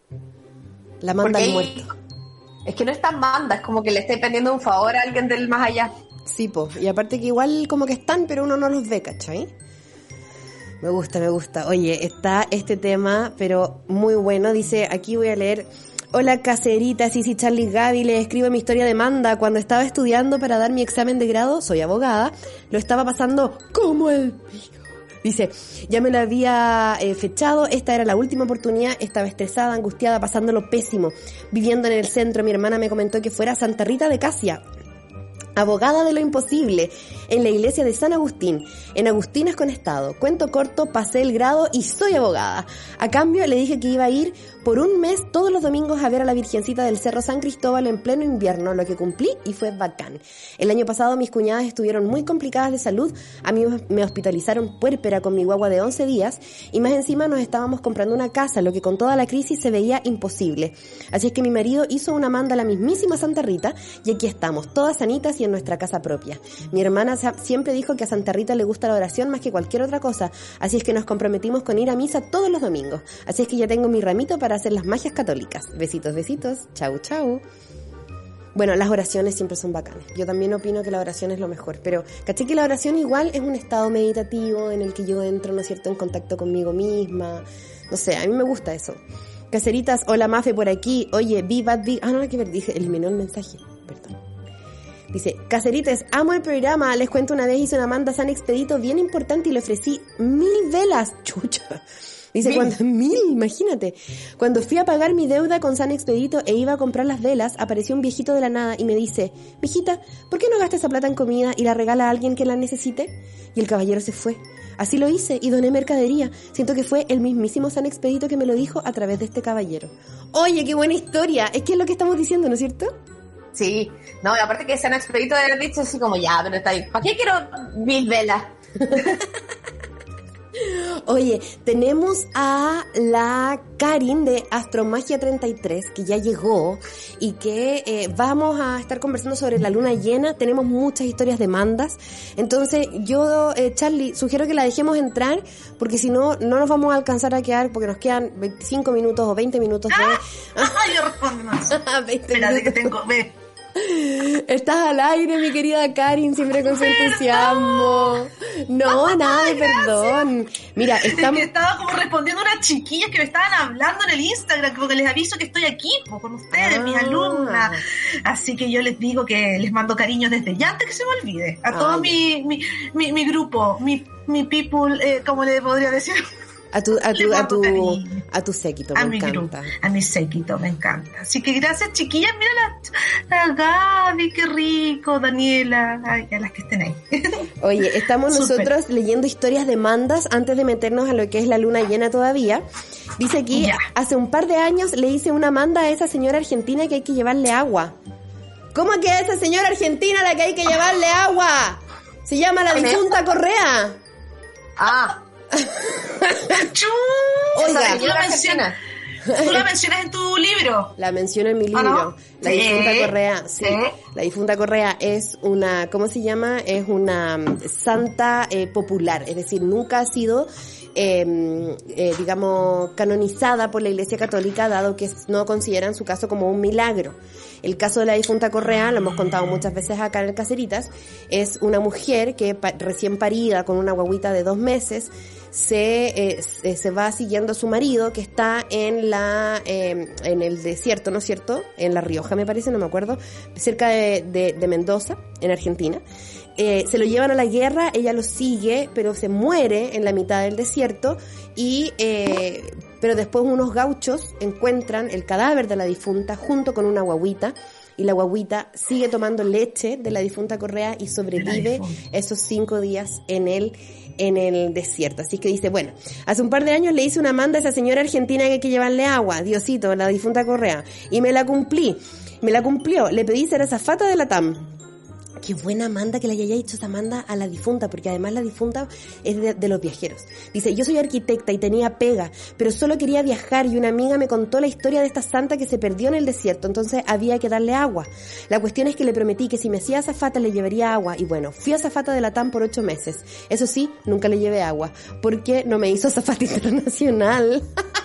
La manda al muerto. Es que no es tan manda, es como que le estáis pidiendo un favor a alguien del más allá. Sí, po. Y aparte que igual como que están, pero uno no los ve, ¿cachai? Me gusta, me gusta. Oye, está este tema, pero muy bueno. Dice, aquí voy a leer... Hola, Caseritas, Sisi, Charlie, Gaby, les escribo mi historia de manda. Cuando estaba estudiando para dar mi examen de grado, soy abogada, lo estaba pasando como el... Dice, ya me lo había eh, fechado, esta era la última oportunidad, estaba estresada, angustiada, pasándolo pésimo, viviendo en el centro. Mi hermana me comentó que fuera a Santa Rita de Casia, abogada de lo imposible, en la iglesia de San Agustín, en Agustinas con Estado. Cuento corto, pasé el grado y soy abogada. A cambio le dije que iba a ir por un mes todos los domingos a ver a la Virgencita del Cerro San Cristóbal en pleno invierno, lo que cumplí y fue bacán. El año pasado mis cuñadas estuvieron muy complicadas de salud, a mí me hospitalizaron puérpera con mi guagua de once días y más encima nos estábamos comprando una casa, lo que con toda la crisis se veía imposible. Así es que mi marido hizo una manda a la mismísima Santa Rita y aquí estamos, todas sanitas y en nuestra casa propia. Mi hermana siempre dijo que a Santa Rita le gusta la oración más que cualquier otra cosa, así es que nos comprometimos con ir a misa todos los domingos. Así es que ya tengo mi ramito para hacer las magias católicas. Besitos, besitos. Chau, chau. Bueno, las oraciones siempre son bacanas. Yo también opino que la oración es lo mejor, pero caché que la oración igual es un estado meditativo en el que yo entro, ¿no es cierto?, en contacto conmigo misma. No sé, a mí me gusta eso. Caseritas, hola Mafe por aquí. Oye, vi Bad Big... Ah, no, no, que ver, dije, eliminó el mensaje. Perdón. Dice, Caserites, amo el programa, les cuento una vez hice una manda San Expedito bien importante y le ofrecí mil velas, chucha. Dice, mil. cuando mil, imagínate. Cuando fui a pagar mi deuda con San Expedito e iba a comprar las velas, apareció un viejito de la nada y me dice, mijita, ¿por qué no gasta esa plata en comida y la regala a alguien que la necesite? Y el caballero se fue. Así lo hice y doné mercadería. Siento que fue el mismísimo San Expedito que me lo dijo a través de este caballero. Oye, qué buena historia. Es que es lo que estamos diciendo, ¿no es cierto? Sí. No, y aparte que San Expedito de haber dicho así como, ya, pero está ahí. ¿Para qué quiero mil velas? Oye, tenemos a la Karin de Astromagia treinta y tres, que ya llegó y que eh, vamos a estar conversando sobre la luna llena. Tenemos muchas historias de mandas. Entonces yo, eh, Charlie, sugiero que la dejemos entrar, porque si no, no nos vamos a alcanzar a quedar, porque nos quedan veinticinco minutos o veinte minutos de... ¡Ah! Yo respondo más. veinte Espérate minutos. que tengo... Ve. Estás al aire, mi querida Karin, siempre con su entusiasmo. No, nada de perdón. Mira, estamos... Es que estaba como respondiendo a unas chiquillas que me estaban hablando en el Instagram, como que les aviso que estoy aquí po, con ustedes, Ah. mis alumnas. Así que yo les digo que les mando cariño desde ya, antes que se me olvide. A Ah, todo ya. mi, mi, mi, mi grupo, mi, mi people, eh, como le podría decir... A tu, a Le tu, a mando tu, cariño. a tu séquito, me a mi grupo, encanta. a mi séquito, me encanta. Así que gracias, chiquillas. Mira la, la Gaby, qué rico, Daniela, ay, a las que estén ahí. Oye, estamos Súper. nosotros leyendo historias de mandas antes de meternos a lo que es la luna llena todavía. Dice aquí, Ya. hace un par de años le hice una manda a esa señora argentina que hay que llevarle agua. ¿Cómo que a esa señora argentina a la que hay que llevarle agua? Se llama la difunta Correa. Ah, ¡Chu! Oiga. Esa, tú la mencionas, tú la mencionas en tu libro. La menciono en mi libro. ¿Ah, no? La Sí. difunta Correa, sí. Sí. La difunta Correa es una, ¿cómo se llama? Es una mm, santa eh, popular, es decir, nunca ha sido, eh, eh, digamos, canonizada por la Iglesia Católica, dado que no consideran su caso como un milagro. El caso de la difunta Correa, lo hemos contado muchas veces acá en el Caceritas, es una mujer que pa- recién parida con una guaguita de dos meses, se eh, se, se va siguiendo a su marido que está en la eh, en el desierto, ¿no es cierto? En La Rioja, me parece, no me acuerdo, cerca de, de, de Mendoza, en Argentina. Eh, se lo llevan a la guerra, ella lo sigue, pero se muere en la mitad del desierto y eh, pero después unos gauchos encuentran el cadáver de la difunta junto con una guaguita. Y la guaguita sigue tomando leche de la difunta Correa y sobrevive esos cinco días en el, en el desierto. Así que dice, bueno, hace un par de años le hice una manda a esa señora argentina que hay que llevarle agua, Diosito, la difunta Correa. Y me la cumplí, me la cumplió. Le pedí ser azafata de la T A M. Qué buena manda que le haya hecho esa manda a la difunta, porque además la difunta es de, de los viajeros. Dice, yo soy arquitecta y tenía pega, pero solo quería viajar y una amiga me contó la historia de esta santa que se perdió en el desierto, entonces había que darle agua. La cuestión es que le prometí que si me hacía azafata le llevaría agua y bueno, fui azafata de la T A M por ocho meses. Eso sí, nunca le llevé agua, porque no me hizo azafata internacional.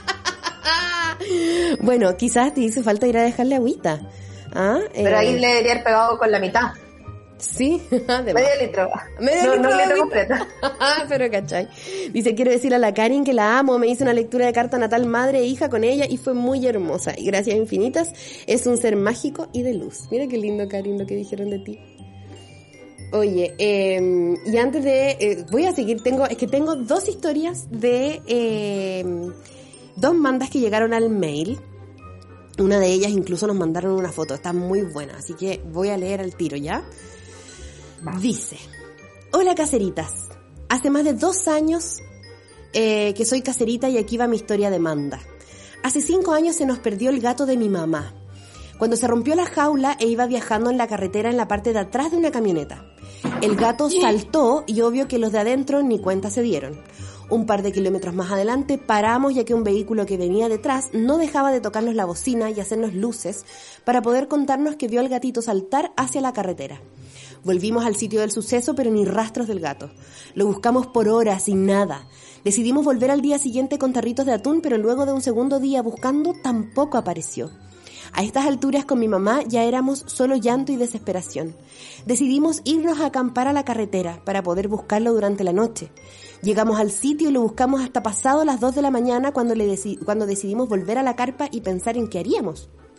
Bueno, quizás te hizo falta ir a dejarle agüita. ¿Ah? pero Eh, ahí le debería haber pegado con la mitad. Sí, además. Medio litro. Medio no, litro no de litro agüita. completo. Pero cachai. Dice, quiero decirle a la Karin que la amo, me hice una lectura de carta natal madre e hija con ella y fue muy hermosa. Y gracias infinitas, es un ser mágico y de luz. Mira qué lindo, Karin, lo que dijeron de ti. Oye, eh, y antes de... Eh, voy a seguir, tengo es que tengo dos historias de... Eh, dos mandas que llegaron al mail. Una de ellas incluso nos mandaron una foto, está muy buena, así que voy a leer al tiro, ¿ya? Va. Dice, hola caseritas, hace más de dos años eh, que soy caserita y aquí va mi historia de manda. Hace cinco años se nos perdió el gato de mi mamá. Cuando se rompió la jaula e iba viajando en la carretera en la parte de atrás de una camioneta. El gato saltó y obvio que los de adentro ni cuenta se dieron. Un par de kilómetros más adelante paramos ya que un vehículo que venía detrás no dejaba de tocarnos la bocina y hacernos luces para poder contarnos que vio al gatito saltar hacia la carretera. Volvimos al sitio del suceso pero ni rastros del gato. Lo buscamos por horas sin nada. Decidimos volver al día siguiente con tarritos de atún pero luego de un segundo día buscando tampoco apareció. A estas alturas con mi mamá ya éramos solo llanto y desesperación. Decidimos irnos a acampar a la carretera para poder buscarlo durante la noche. Llegamos al sitio y lo buscamos hasta pasado las dos de la mañana cuando, le deci- cuando decidimos volver a la carpa y pensar en qué haríamos.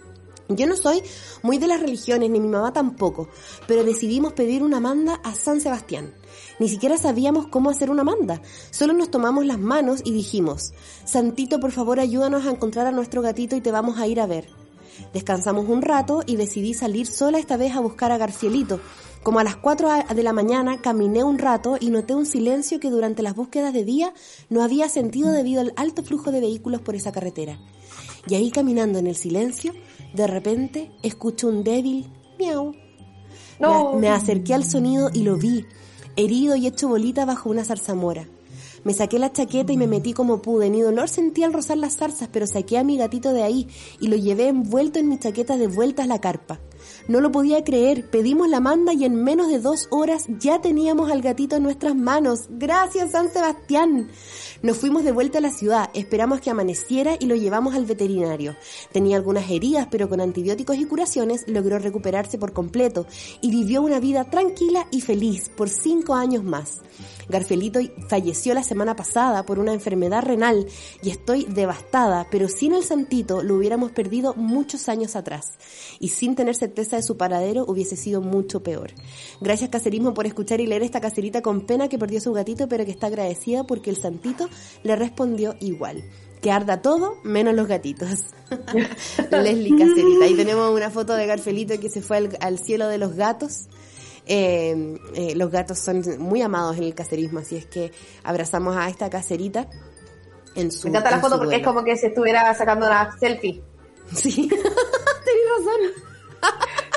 Yo no soy muy de las religiones, ni mi mamá tampoco, pero decidimos pedir una manda a San Sebastián. Ni siquiera sabíamos cómo hacer una manda, solo nos tomamos las manos y dijimos: Santito, por favor ayúdanos a encontrar a nuestro gatito y te vamos a ir a ver. Descansamos un rato y decidí salir sola esta vez a buscar a Garcielito. Como a las cuatro de la mañana caminé un rato y noté un silencio que durante las búsquedas de día no había sentido debido al alto flujo de vehículos por esa carretera. Y ahí, caminando en el silencio, de repente escucho un débil miau. No. Me, me acerqué al sonido y lo vi, herido y hecho bolita bajo una zarzamora. Me saqué la chaqueta y me metí como pude. Ni dolor sentí al rozar las zarzas, pero saqué a mi gatito de ahí y lo llevé envuelto en mi chaqueta de vuelta a la carpa. No lo podía creer, pedimos la manda y en menos de dos horas ya teníamos al gatito en nuestras manos. ¡Gracias, San Sebastián! Nos fuimos de vuelta a la ciudad, esperamos que amaneciera y lo llevamos al veterinario. Tenía algunas heridas, pero con antibióticos y curaciones logró recuperarse por completo y vivió una vida tranquila y feliz por cinco años más. Garcielito falleció la semana pasada por una enfermedad renal y estoy devastada, pero sin el Santito lo hubiéramos perdido muchos años atrás y sin tener certeza de su paradero hubiese sido mucho peor. Gracias, Caserismo, por escuchar y leer esta caserita con pena que perdió su gatito, pero que está agradecida porque el Santito le respondió igual. Que arda todo, menos los gatitos. Leslie Caserita. Ahí tenemos una foto de Garcielito que se fue al, al cielo de los gatos. Eh, eh, los gatos son muy amados en el caserismo, así es que abrazamos a esta caserita en su. Me encanta la foto porque es como que se estuviera sacando una selfie. Sí, tenés razón.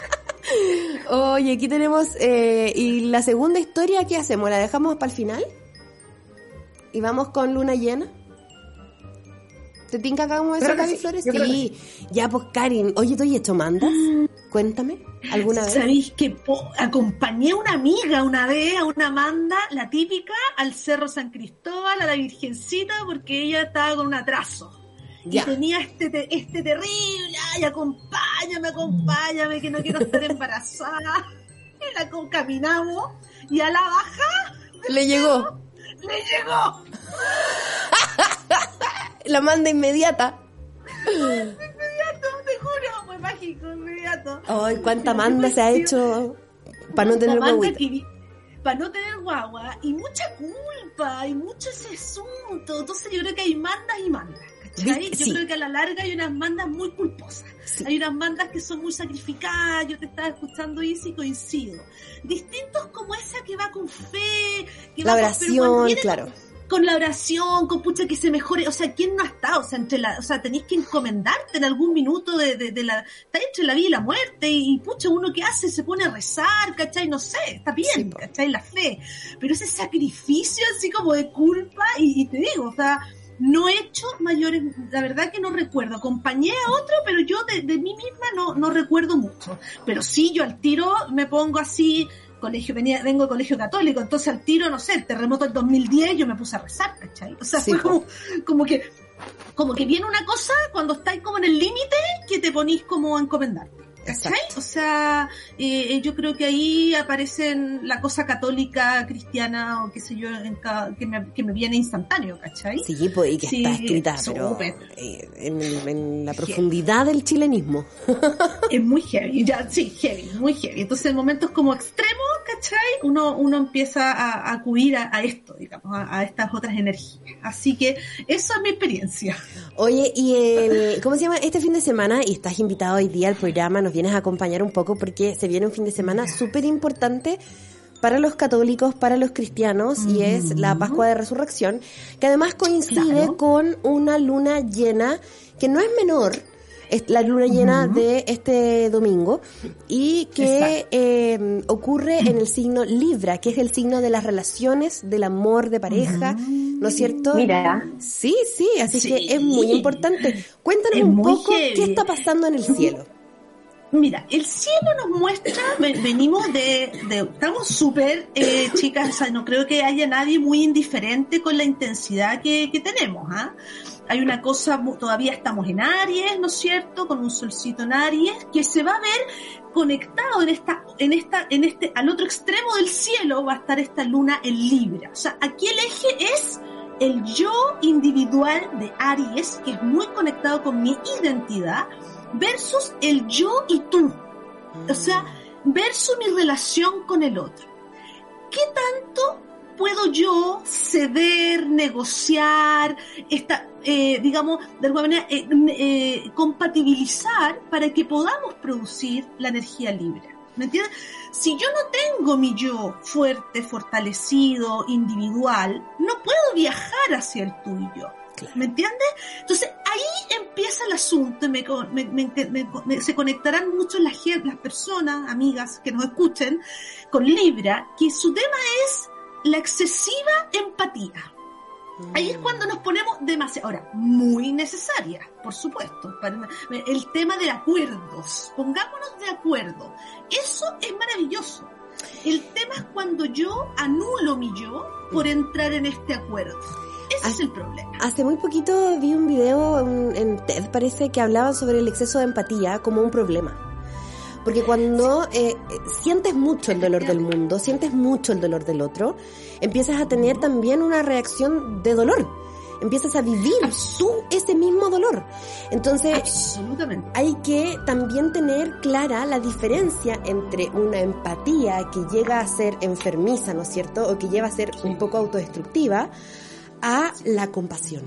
Oye, aquí tenemos eh, y la segunda historia, ¿qué hacemos? ¿La dejamos para el final? ¿Y vamos con luna llena? ¿Te tinca acá como eso, Gaby Flores? Sí, sí. Ya, pues, Karin, oye, ¿tú has hecho mandas? Cuéntame, ¿alguna vez? ¿Sabéis que po- acompañé a una amiga una vez a una manda, la típica, al Cerro San Cristóbal, a la Virgencita, porque ella estaba con un atraso. Ya. Y tenía este te- este terrible, ay, acompáñame, acompáñame, que no quiero estar embarazada. Y la co- caminamos, y a la baja... Le llegó. ¡Le llegó! La manda inmediata. Inmediato, te juro, fue mágico, inmediato. Ay, cuánta manda se ha hecho para no tener guagua. Para no tener guagua, y mucha culpa, y mucho ese asunto. Entonces yo creo que hay mandas y mandas, ¿cachai? Yo sí. creo que a la larga hay unas mandas muy culposas. Sí. Hay unas mandas que son muy sacrificadas. Yo te estaba escuchando, Isi, coincido. Distintos como esa que va con fe, que la va oración, con, claro. Con, con la oración, con pucha que se mejore, o sea, ¿quién no ha estado? O sea, entre la, o sea, tenés que encomendarte en algún minuto de, de, de la, está entre la vida y la muerte, y, y pucha, uno que hace se pone a rezar, ¿cachai? No sé, está bien, sí, ¿cachai? La fe, pero ese sacrificio así como de culpa, y, y te digo, o sea, no he hecho mayores, la verdad que no recuerdo, acompañé a otro, pero yo de, de mí misma no, no recuerdo mucho, pero sí, yo al tiro me pongo así, colegio, venía, vengo de colegio católico, entonces al tiro, no sé, el terremoto del dos mil diez yo me puse a rezar, ¿cachai? O sea, sí, fue como, como que, como que viene una cosa cuando estáis como en el límite que te ponís como a encomendarte, ¿cachai? Exacto. O sea, eh, yo creo que ahí aparecen la cosa católica, cristiana, o qué sé yo, en cada, que, me, que me viene instantáneo, ¿cachai? Sí, pues, y que sí, está escrita, pero eh, en, en la profundidad heavy del chilenismo. Es muy heavy, ya, sí, heavy, muy heavy. Entonces, en momentos como extremos, ¿cachai? Uno, uno empieza a, a acudir a, a esto, digamos, a, a estas otras energías. Así que, esa es mi experiencia. Oye, y el, ¿cómo se llama? Este fin de semana, y estás invitado hoy día al programa, nos vienes a acompañar un poco porque se viene un fin de semana súper importante para los católicos, para los cristianos, mm-hmm. y es la Pascua de Resurrección, que además coincide claro. con una luna llena que no es menor, es la luna llena uh-huh. de este domingo, y que eh, ocurre en el signo Libra, que es el signo de las relaciones, del amor de pareja, uh-huh. ¿no es cierto? Mira. Sí, sí, así sí. que es muy importante. Cuéntanos es un poco heavy. Qué está pasando en el cielo. Mira, el cielo nos muestra, venimos de, de estamos súper, eh, chicas, o sea, no creo que haya nadie muy indiferente con la intensidad que, que tenemos, ¿ah? ¿eh? Hay una cosa, todavía estamos en Aries, ¿no es cierto? Con un solcito en Aries, que se va a ver conectado en esta, en esta, en este, al otro extremo del cielo va a estar esta luna en Libra. O sea, aquí el eje es el yo individual de Aries, que es muy conectado con mi identidad, versus el yo y tú. O sea, versus mi relación con el otro. ¿Qué tanto puedo yo ceder, negociar, esta, eh, digamos, de alguna manera, eh, eh, compatibilizar para que podamos producir la energía libre? ¿Me entiendes? Si yo no tengo mi yo fuerte, fortalecido, individual, no puedo viajar hacia el tuyo. Claro. ¿Me entiendes? Entonces ahí empieza el asunto y me, me, me, me, me, se conectarán mucho las, las personas, amigas que nos escuchen, con Libra, que su tema es la excesiva empatía. Ahí es cuando nos ponemos demasiado, ahora, muy necesaria, por supuesto, para el tema de acuerdos, pongámonos de acuerdo, eso es maravilloso. El tema es cuando yo anulo mi yo por entrar en este acuerdo. Ese hace, es el problema. Hace muy poquito vi un video en, en TED, parece, que hablaba sobre el exceso de empatía como un problema. Porque cuando eh, sientes mucho el dolor del mundo, sientes mucho el dolor del otro, empiezas a tener también una reacción de dolor. Empiezas a vivir tú ese mismo dolor. Entonces, absolutamente, hay que también tener clara la diferencia entre una empatía que llega a ser enfermiza, ¿no es cierto? O que lleva a ser un poco autodestructiva, a la compasión.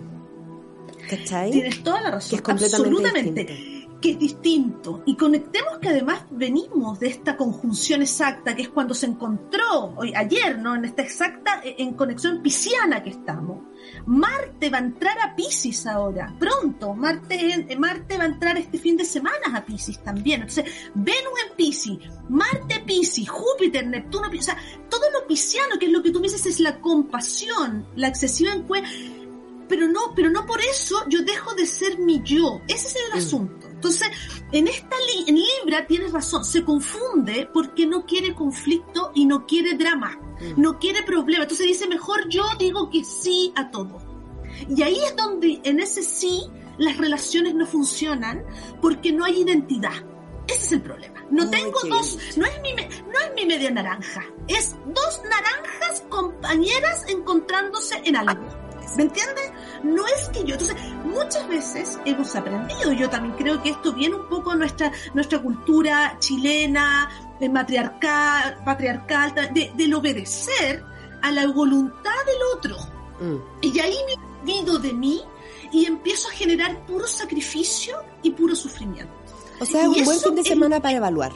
¿Cachai? Tienes toda la razón. Que es completamente absolutamente. Distinto. Que es distinto, y conectemos que además venimos de esta conjunción exacta, que es cuando se encontró hoy, ayer, ¿no? En esta exacta, en conexión pisciana que estamos. Marte va a entrar a Piscis ahora, pronto. Marte, Marte va a entrar este fin de semana a Piscis también. Entonces, Venus en Piscis, Marte Piscis, Júpiter, Neptuno, o sea, todo lo pisciano, que es lo que tú me dices, es la compasión, la excesiva encuentra. Pero no, pero no por eso yo dejo de ser mi yo. Ese es el mm. asunto. Entonces, en esta li- en Libra tienes razón, se confunde porque no quiere conflicto y no quiere drama, mm. no quiere problema. Entonces dice, mejor yo digo que sí a todo. Y ahí es donde, en ese sí, las relaciones no funcionan porque no hay identidad. Ese es el problema. No oh, tengo okay. dos, no es mi, no es mi media naranja, es dos naranjas compañeras encontrándose en algo. ¿Me entiendes? No es que yo, entonces, muchas veces hemos aprendido, yo también creo que esto viene un poco a nuestra, nuestra cultura chilena, matriarcal, patriarcal, de, del obedecer a la voluntad del otro. Mm. Y ahí me olvido de mí y empiezo a generar puro sacrificio y puro sufrimiento. O sea, es un buen fin de semana es, para evaluar.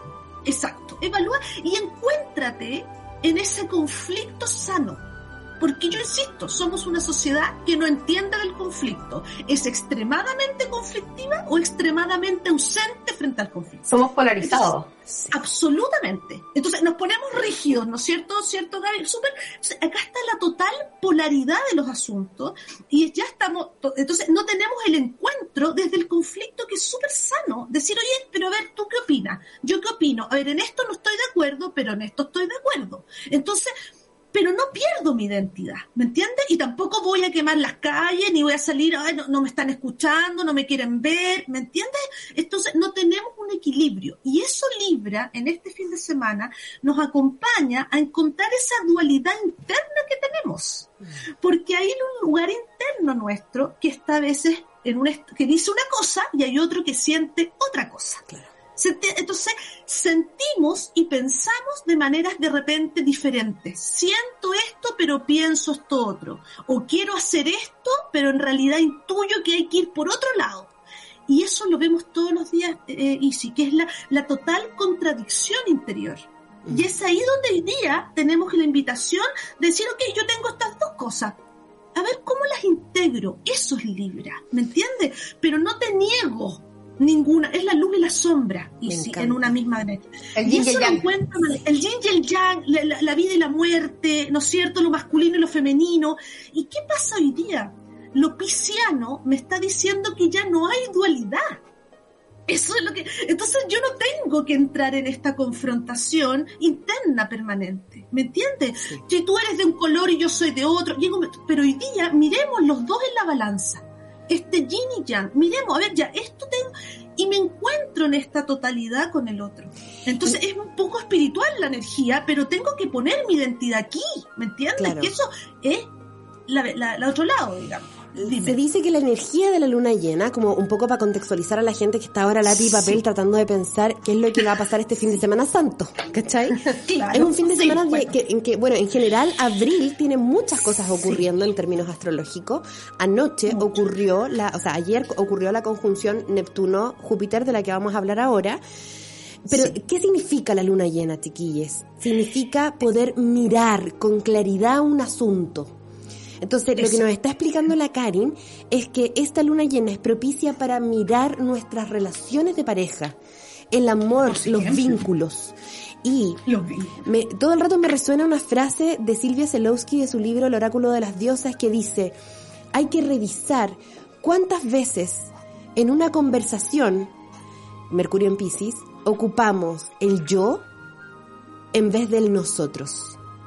Exacto, evaluar y encuéntrate en ese conflicto sano. Porque yo insisto, somos una sociedad que no entiende del conflicto. ¿Es extremadamente conflictiva o extremadamente ausente frente al conflicto? Somos polarizados. Entonces, absolutamente. Entonces nos ponemos rígidos, ¿no es cierto? ¿Cierto, Gaby? Súper. Acá está la total polaridad de los asuntos y ya estamos. Entonces no tenemos el encuentro desde el conflicto, que es súper sano. Decir, oye, pero a ver, ¿tú qué opinas? ¿Yo qué opino? A ver, en esto no estoy de acuerdo, pero en esto estoy de acuerdo. Entonces, pero no pierdo mi identidad, ¿me entiendes? Y tampoco voy a quemar las calles, ni voy a salir, ay, no, no me están escuchando, no me quieren ver, ¿me entiendes? Entonces no tenemos un equilibrio. Y eso Libra, en este fin de semana, nos acompaña a encontrar esa dualidad interna que tenemos. Porque hay un lugar interno nuestro que está a veces en un est- que dice una cosa y hay otro que siente otra cosa. Claro. Entonces sentimos y pensamos de maneras de repente diferentes. Siento esto, pero pienso esto otro. O quiero hacer esto, pero en realidad intuyo que hay que ir por otro lado. Y eso lo vemos todos los días, eh, Isi, que es la, la total contradicción interior. Mm. Y es ahí donde hoy día tenemos la invitación de decir, ok, yo tengo estas dos cosas. A ver cómo las integro. Eso es Libra, ¿me entiendes? Pero no te niego ninguna, es la luz y la sombra, y sí, en una misma energía. El yin y el yang. El yin y el yang, la, la, la vida y la muerte, ¿no es cierto? Lo masculino y lo femenino. ¿Y qué pasa hoy día? Lo pisciano me está diciendo que ya no hay dualidad. Eso es lo que. Entonces yo no tengo que entrar en esta confrontación interna permanente. ¿Me entiendes? Sí. Si tú eres de un color y yo soy de otro, llego, pero hoy día miremos los dos en la balanza. Este yin y yang, miremos, a ver, ya, esto tengo, y me encuentro en esta totalidad con el otro. Entonces es un poco espiritual la energía, pero tengo que poner mi identidad aquí, ¿me entiendes? Claro. Que eso es la, la, la otro lado, digamos. Dime. Se dice que la energía de la luna llena, como un poco para contextualizar a la gente que está ahora lápiz y papel sí. tratando de pensar qué es lo que va a pasar este fin de semana santo, ¿cachai? Claro, es un fin de sí, semana bueno. que, en que, bueno, en general, abril tiene muchas cosas ocurriendo sí. en términos astrológicos. Anoche Mucho. ocurrió, la, o sea, ayer ocurrió la conjunción Neptuno-Júpiter, de la que vamos a hablar ahora. Pero, sí. ¿qué significa la luna llena, chiquilles? Significa poder mirar con claridad un asunto. Entonces, Eso. lo que nos está explicando la Karin es que esta luna llena es propicia para mirar nuestras relaciones de pareja, el amor, los vínculos. Y me, todo el rato me resuena una frase de Silvia Zelowski de su libro El oráculo de las diosas que dice, hay que revisar cuántas veces en una conversación, Mercurio en Piscis, ocupamos el yo en vez del nosotros.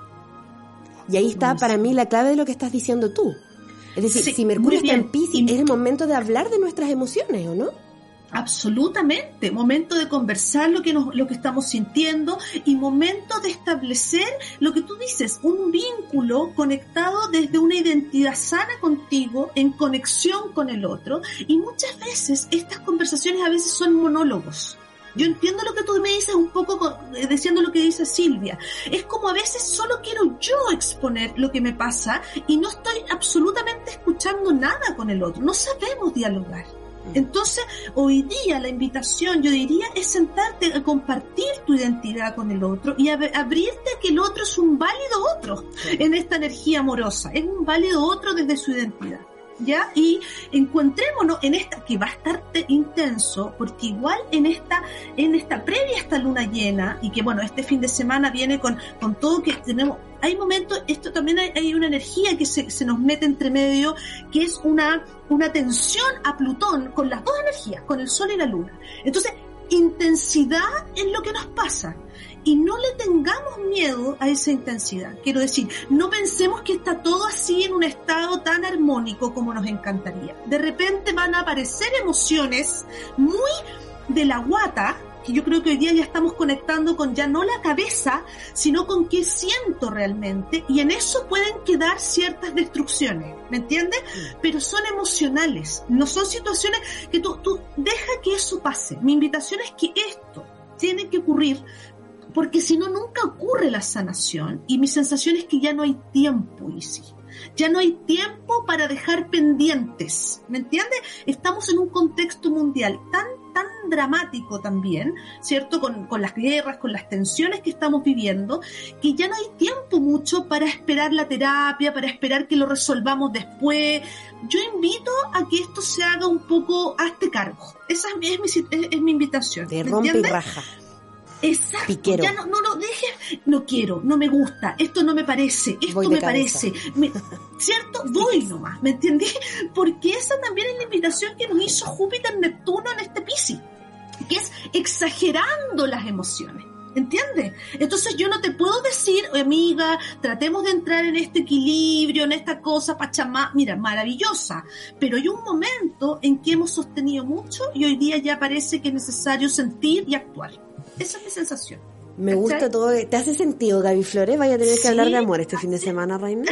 Y ahí está para mí la clave de lo que estás diciendo tú. Es decir, sí, si Mercurio está en Piscis, y... es el momento de hablar de nuestras emociones, ¿o no? Absolutamente, momento de conversar lo que nos, lo que estamos sintiendo y momento de establecer lo que tú dices, un vínculo conectado desde una identidad sana contigo, en conexión con el otro, y muchas veces estas conversaciones a veces son monólogos. Yo entiendo lo que tú me dices un poco eh, diciendo lo que dice Silvia. Es como a veces solo quiero yo exponer lo que me pasa y no estoy absolutamente escuchando nada con el otro. No sabemos dialogar. Entonces, hoy día la invitación, yo diría, es sentarte a compartir tu identidad con el otro y ab- abrirte a que el otro es un válido otro en esta energía amorosa. Es un válido otro desde su identidad. ¿Ya? Y encontrémonos en esta, que va a estar intenso, porque igual en esta, en esta previa a esta luna llena, y que bueno, este fin de semana viene con, con todo que tenemos, hay momentos, esto también hay, hay una energía que se, se nos mete entre medio, que es una, una tensión a Plutón con las dos energías, con el Sol y la Luna. Entonces, intensidad en lo que nos pasa. Y no le tengamos miedo a esa intensidad. Quiero decir, no pensemos que está todo así en un estado tan armónico como nos encantaría. De repente van a aparecer emociones muy de la guata, que yo creo que hoy día ya estamos conectando con ya no la cabeza, sino con qué siento realmente, y en eso pueden quedar ciertas destrucciones, ¿me entiendes? Pero son emocionales, no son situaciones que tú, tú deja que eso pase. Mi invitación es que esto tiene que ocurrir, porque si no, nunca ocurre la sanación. Y mi sensación es que ya no hay tiempo, Isi. Ya no hay tiempo para dejar pendientes, ¿me entiendes? Estamos en un contexto mundial tan, tan dramático también, ¿cierto? Con, con las guerras, con las tensiones que estamos viviendo, que ya no hay tiempo mucho para esperar la terapia, para esperar que lo resolvamos después. Yo invito a que esto se haga un poco, hazte cargo. Esa es mi, es mi, es mi invitación. De rompe y raja. Exacto, Piquero. Ya no, no, no, deje, no quiero, no me gusta, esto no me parece, esto me parece, me, ¿cierto? Voy nomás, ¿me entendí? Porque esa también es la invitación que nos hizo Júpiter-Neptuno en este Piscis, que es exagerando las emociones, ¿entiendes? Entonces yo no te puedo decir, amiga, tratemos de entrar en este equilibrio, en esta cosa pachamá, mira, maravillosa, pero hay un momento en que hemos sostenido mucho y hoy día ya parece que es necesario sentir y actuar. Esa es mi sensación. Me gusta todo. ¿Te hace sentido, Gaby Flores? ¿Vaya a tener que sí, hablar de amor este fin de semana, Reina?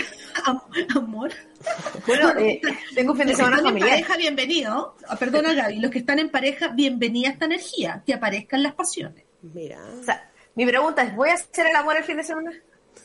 Amor. Bueno, eh, tengo un fin de semana familiar. En pareja, bienvenido. Perdona, Gaby. Los que están en pareja, bienvenida a esta energía. Que aparezcan las pasiones. Mira. O sea, mi pregunta es, ¿voy a hacer el amor el fin de semana?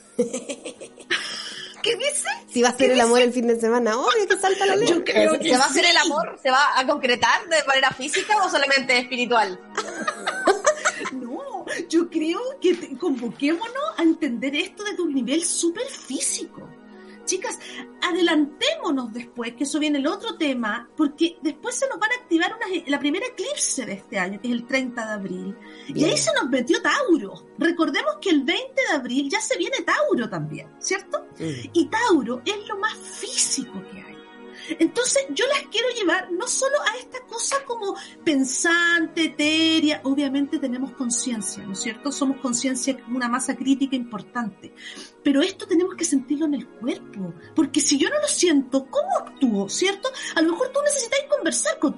¿Qué dice? Si va a hacer el dice? amor el fin de semana, obvio que salta la ley. Yo creo que ¿Se va a sí. hacer el amor? ¿Se va a concretar de manera física o solamente espiritual? No, yo creo que te, convoquémonos a entender esto desde un nivel súper físico. Chicas, adelantémonos después, que eso viene el otro tema, porque después se nos van a activar una, la primera eclipse de este año, que es el treinta de abril. Bien. Y ahí se nos metió Tauro. Recordemos que el veinte de abril ya se viene Tauro también, ¿cierto? Mm. Y Tauro es lo más físico que hay. Entonces yo las quiero llevar no solo a esta cosa como pensante, etérea, obviamente tenemos conciencia, ¿no es cierto? Somos conciencia, una masa crítica importante, pero esto tenemos que sentirlo en el cuerpo, porque si yo no lo siento, ¿cómo actúo? ¿Cierto? A lo mejor tú necesitas conversar con tu pareja.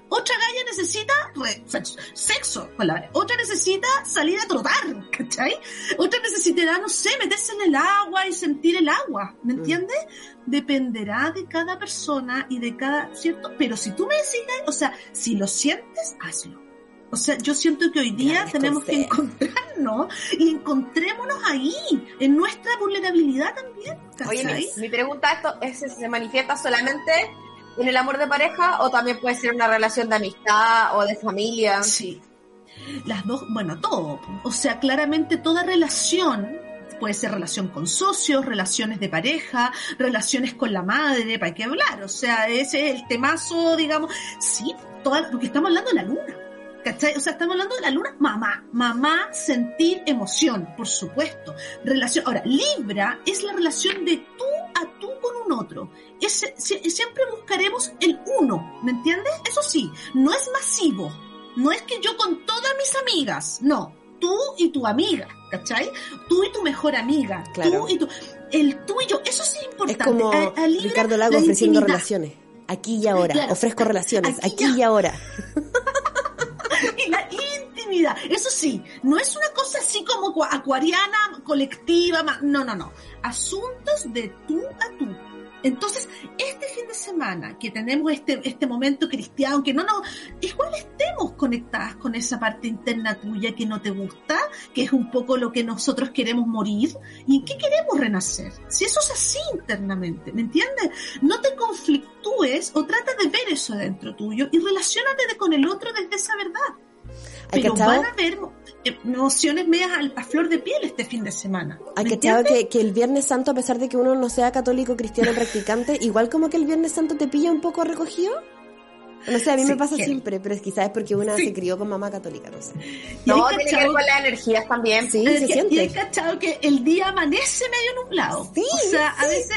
Otra galla necesita re, sexo, sexo con la, otra necesita salir a trotar, ¿cachai? Otra necesitará, no sé, meterse en el agua y sentir el agua, ¿me entiendes? Mm. Dependerá de cada persona y de cada, ¿cierto? Pero si tú me decís, o sea, si lo sientes, hazlo. O sea, yo siento que hoy día Grandes tenemos consejos. que encontrarnos y encontrémonos ahí, en nuestra vulnerabilidad también, ¿cachai? Oye, mi, mi pregunta esto es si se manifiesta solamente en el amor de pareja o también puede ser una relación de amistad o de familia. Sí, las dos, bueno, todo. O sea, claramente toda relación, puede ser relación con socios, relaciones de pareja, relaciones con la madre, ¿para qué hablar? O sea, ese es el temazo, digamos, sí, toda, porque estamos hablando de la luna. ¿Cachai? O sea, estamos hablando de la luna, mamá, mamá, sentir emoción, por supuesto, relación, ahora, Libra es la relación de tú a tú con un otro, es, siempre buscaremos el uno, ¿me entiendes? Eso sí, no es masivo, no es que yo con todas mis amigas, no, tú y tu amiga, ¿cachai? Tú y tu mejor amiga, claro. tú y tu, el tú y yo, eso sí es importante. Es como a, a Libra, Ricardo Lago ofreciendo intimidad. Relaciones, aquí y ahora, claro, ofrezco relaciones, aquí, aquí y ahora. Y la intimidad, eso sí, no es una cosa así como acuariana, colectiva, no, no, no, asuntos de tú a tú. Entonces, este fin de semana que tenemos este este momento cristiano, que no no, igual estemos conectadas con esa parte interna tuya que no te gusta, que es un poco lo que nosotros queremos morir, y en qué queremos renacer. Si eso es así internamente, ¿me entiendes? No te conflictúes o trata de ver eso dentro tuyo y relaciónate con el otro desde esa verdad. Pero van a haber emociones medias a, a flor de piel este fin de semana. Hay que echar que, que el Viernes Santo, a pesar de que uno no sea católico, cristiano, practicante, igual como que el Viernes Santo te pilla un poco recogido. No sé, a mí sí, me pasa que... siempre, pero es quizás es porque una sí. se crió con mamá católica, no sé. No, tiene que ver con las energías también. Sí, se que, siente. Y hay cachado que el día amanece medio nublado. Sí, o sea, sí. a veces...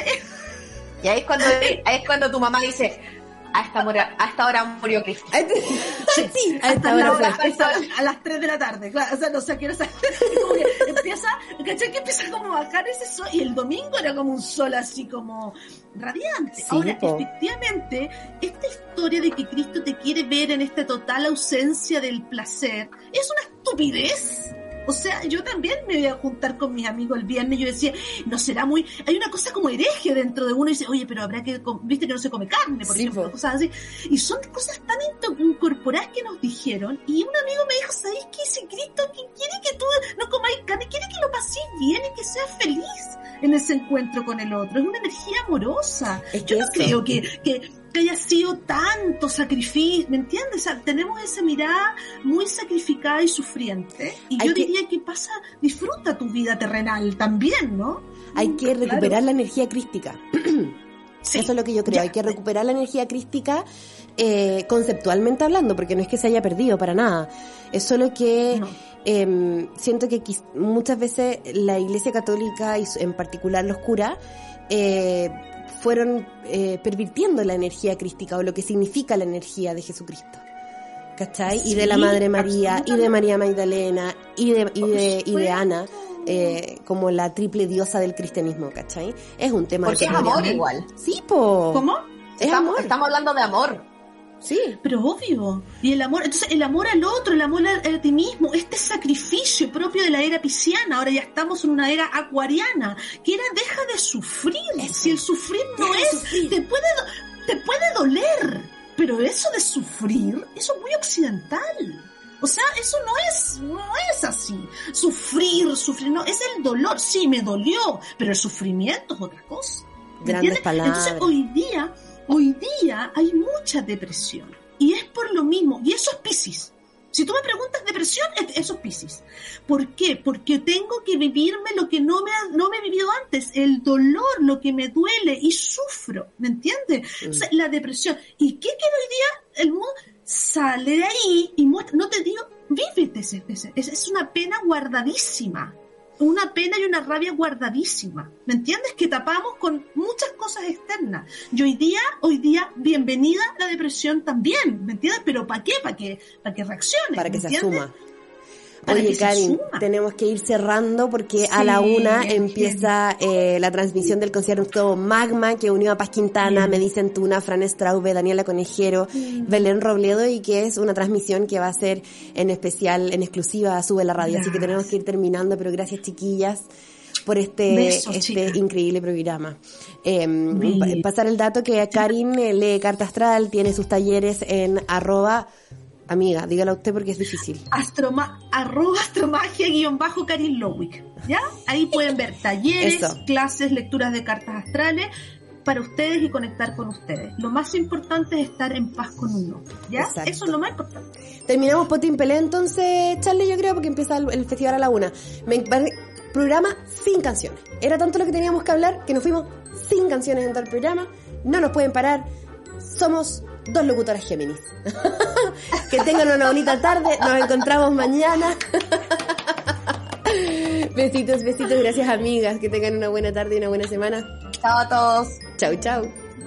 Y ahí es cuando, ahí es cuando tu mamá dice... A esta, hora, a esta hora murió Cristo. Sí, sí, a, esta hora, hora, hasta, a las tres de la tarde, claro, o sea, no sé, quiero saber, como que empieza, ¿cachai? Que empieza como a bajar ese sol, y el domingo era como un sol así como radiante. Sí, ahora, po. Efectivamente, esta historia de que Cristo te quiere ver en esta total ausencia del placer, es una estupidez. O sea, yo también me voy a juntar con mis amigos el viernes y yo decía, no será muy... Hay una cosa como hereje dentro de uno y dice, oye, pero habrá que... Viste que no se come carne, por sí, ejemplo, po. Cosas así. Y son cosas tan incorporadas que nos dijeron. Y un amigo me dijo, ¿sabes qué? Ese Cristo que quiere que tú no comáis carne, quiere que lo paséis bien y que seas feliz en ese encuentro con el otro. Es una energía amorosa. Es yo no eso. creo que... que que haya sido tanto sacrificio, ¿me entiendes? O sea, tenemos esa mirada muy sacrificada y sufriente, y Hay yo que, diría que pasa, disfruta tu vida terrenal también, ¿no? Hay que recuperar claro. la energía crística. Sí, eso es lo que yo creo, ya. Hay que recuperar la energía crística eh, conceptualmente hablando, porque no es que se haya perdido para nada, es solo que no. eh, siento que muchas veces la Iglesia Católica y en particular los curas eh, fueron eh, pervirtiendo la energía crística o lo que significa la energía de Jesucristo, ¿cachai? Sí, y de la Madre María, y de María Magdalena, y de, y de, y de Ana, eh, como la triple diosa del cristianismo, ¿cachai? Es un tema... Porque es amor igual. Sí, po. ¿Cómo? Es estamos, amor. Estamos hablando de amor. Sí. Pero obvio. Y el amor, entonces el amor al otro, el amor a, a ti mismo, este sacrificio propio de la era pisciana, ahora ya estamos en una era acuariana, que era deja de sufrir. Eso. Si el sufrir no deja es, sufrir. Te puede, te puede doler, pero eso de sufrir, eso es muy occidental. O sea, eso no es, no es así. Sufrir, sufrir, no, es el dolor. Sí, me dolió, pero el sufrimiento es otra cosa. Grandes palabras. Entonces hoy día... Hoy día hay mucha depresión y es por lo mismo, y eso es Piscis. Si tú me preguntas depresión, eso es Piscis. ¿Por qué? Porque tengo que vivirme lo que no me, ha, no me he vivido antes, el dolor, lo que me duele y sufro, ¿me entiendes? Mm. O sea, la depresión. ¿Y qué quiere hoy día? El mundo sale de ahí y muestra, no te digo, vívete, ese, ese, es, es una pena guardadísima. Una pena y una rabia guardadísima, ¿me entiendes? Que tapamos con muchas cosas externas. Y hoy día, hoy día, bienvenida la depresión también, ¿me entiendes? Pero ¿para qué? ¿Para que, para que reaccione? Para que se asuma. para Oye, que se Karin, suma. tenemos que ir cerrando porque Sí, a la una bien, empieza eh, la transmisión del concierto Magma que unió a Paz Quintana, Bien. Me Dicen Tuna, Fran Straube, Daniela Conejero, Mm. Belén Robledo, y que es una transmisión que va a ser en especial, en exclusiva a Sube la Radio. Así que tenemos que ir terminando, pero gracias, chiquillas, por este, Besos, este chicas. increíble programa. Eh, Bien. pa- pasar el dato que Karin eh, lee Carta Astral, tiene sus talleres en arroba, amiga, dígalo usted porque es difícil. Astroma, arroba astromagia guión bajo Karin Lowick, ¿ya? Ahí pueden ver talleres, Eso. clases, lecturas de cartas astrales para ustedes y conectar con ustedes. Lo más importante es estar en paz con uno, ¿ya? Exacto. Eso es lo más importante. Terminamos Potín Pelé entonces, Charlie, yo creo, porque empieza el, el festival a la una. Me, programa sin canciones. Era tanto lo que teníamos que hablar que nos fuimos sin canciones en todo el programa. No nos pueden parar. Somos dos locutoras Géminis. Que tengan una bonita tarde. Nos encontramos mañana. Besitos, besitos. Gracias, amigas. Que tengan una buena tarde y una buena semana. Chao a todos. Chau, chau.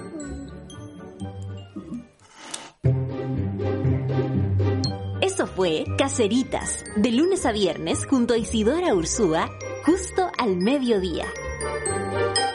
Eso fue Caseritas, de lunes a viernes junto a Isidora Ursúa, justo al mediodía.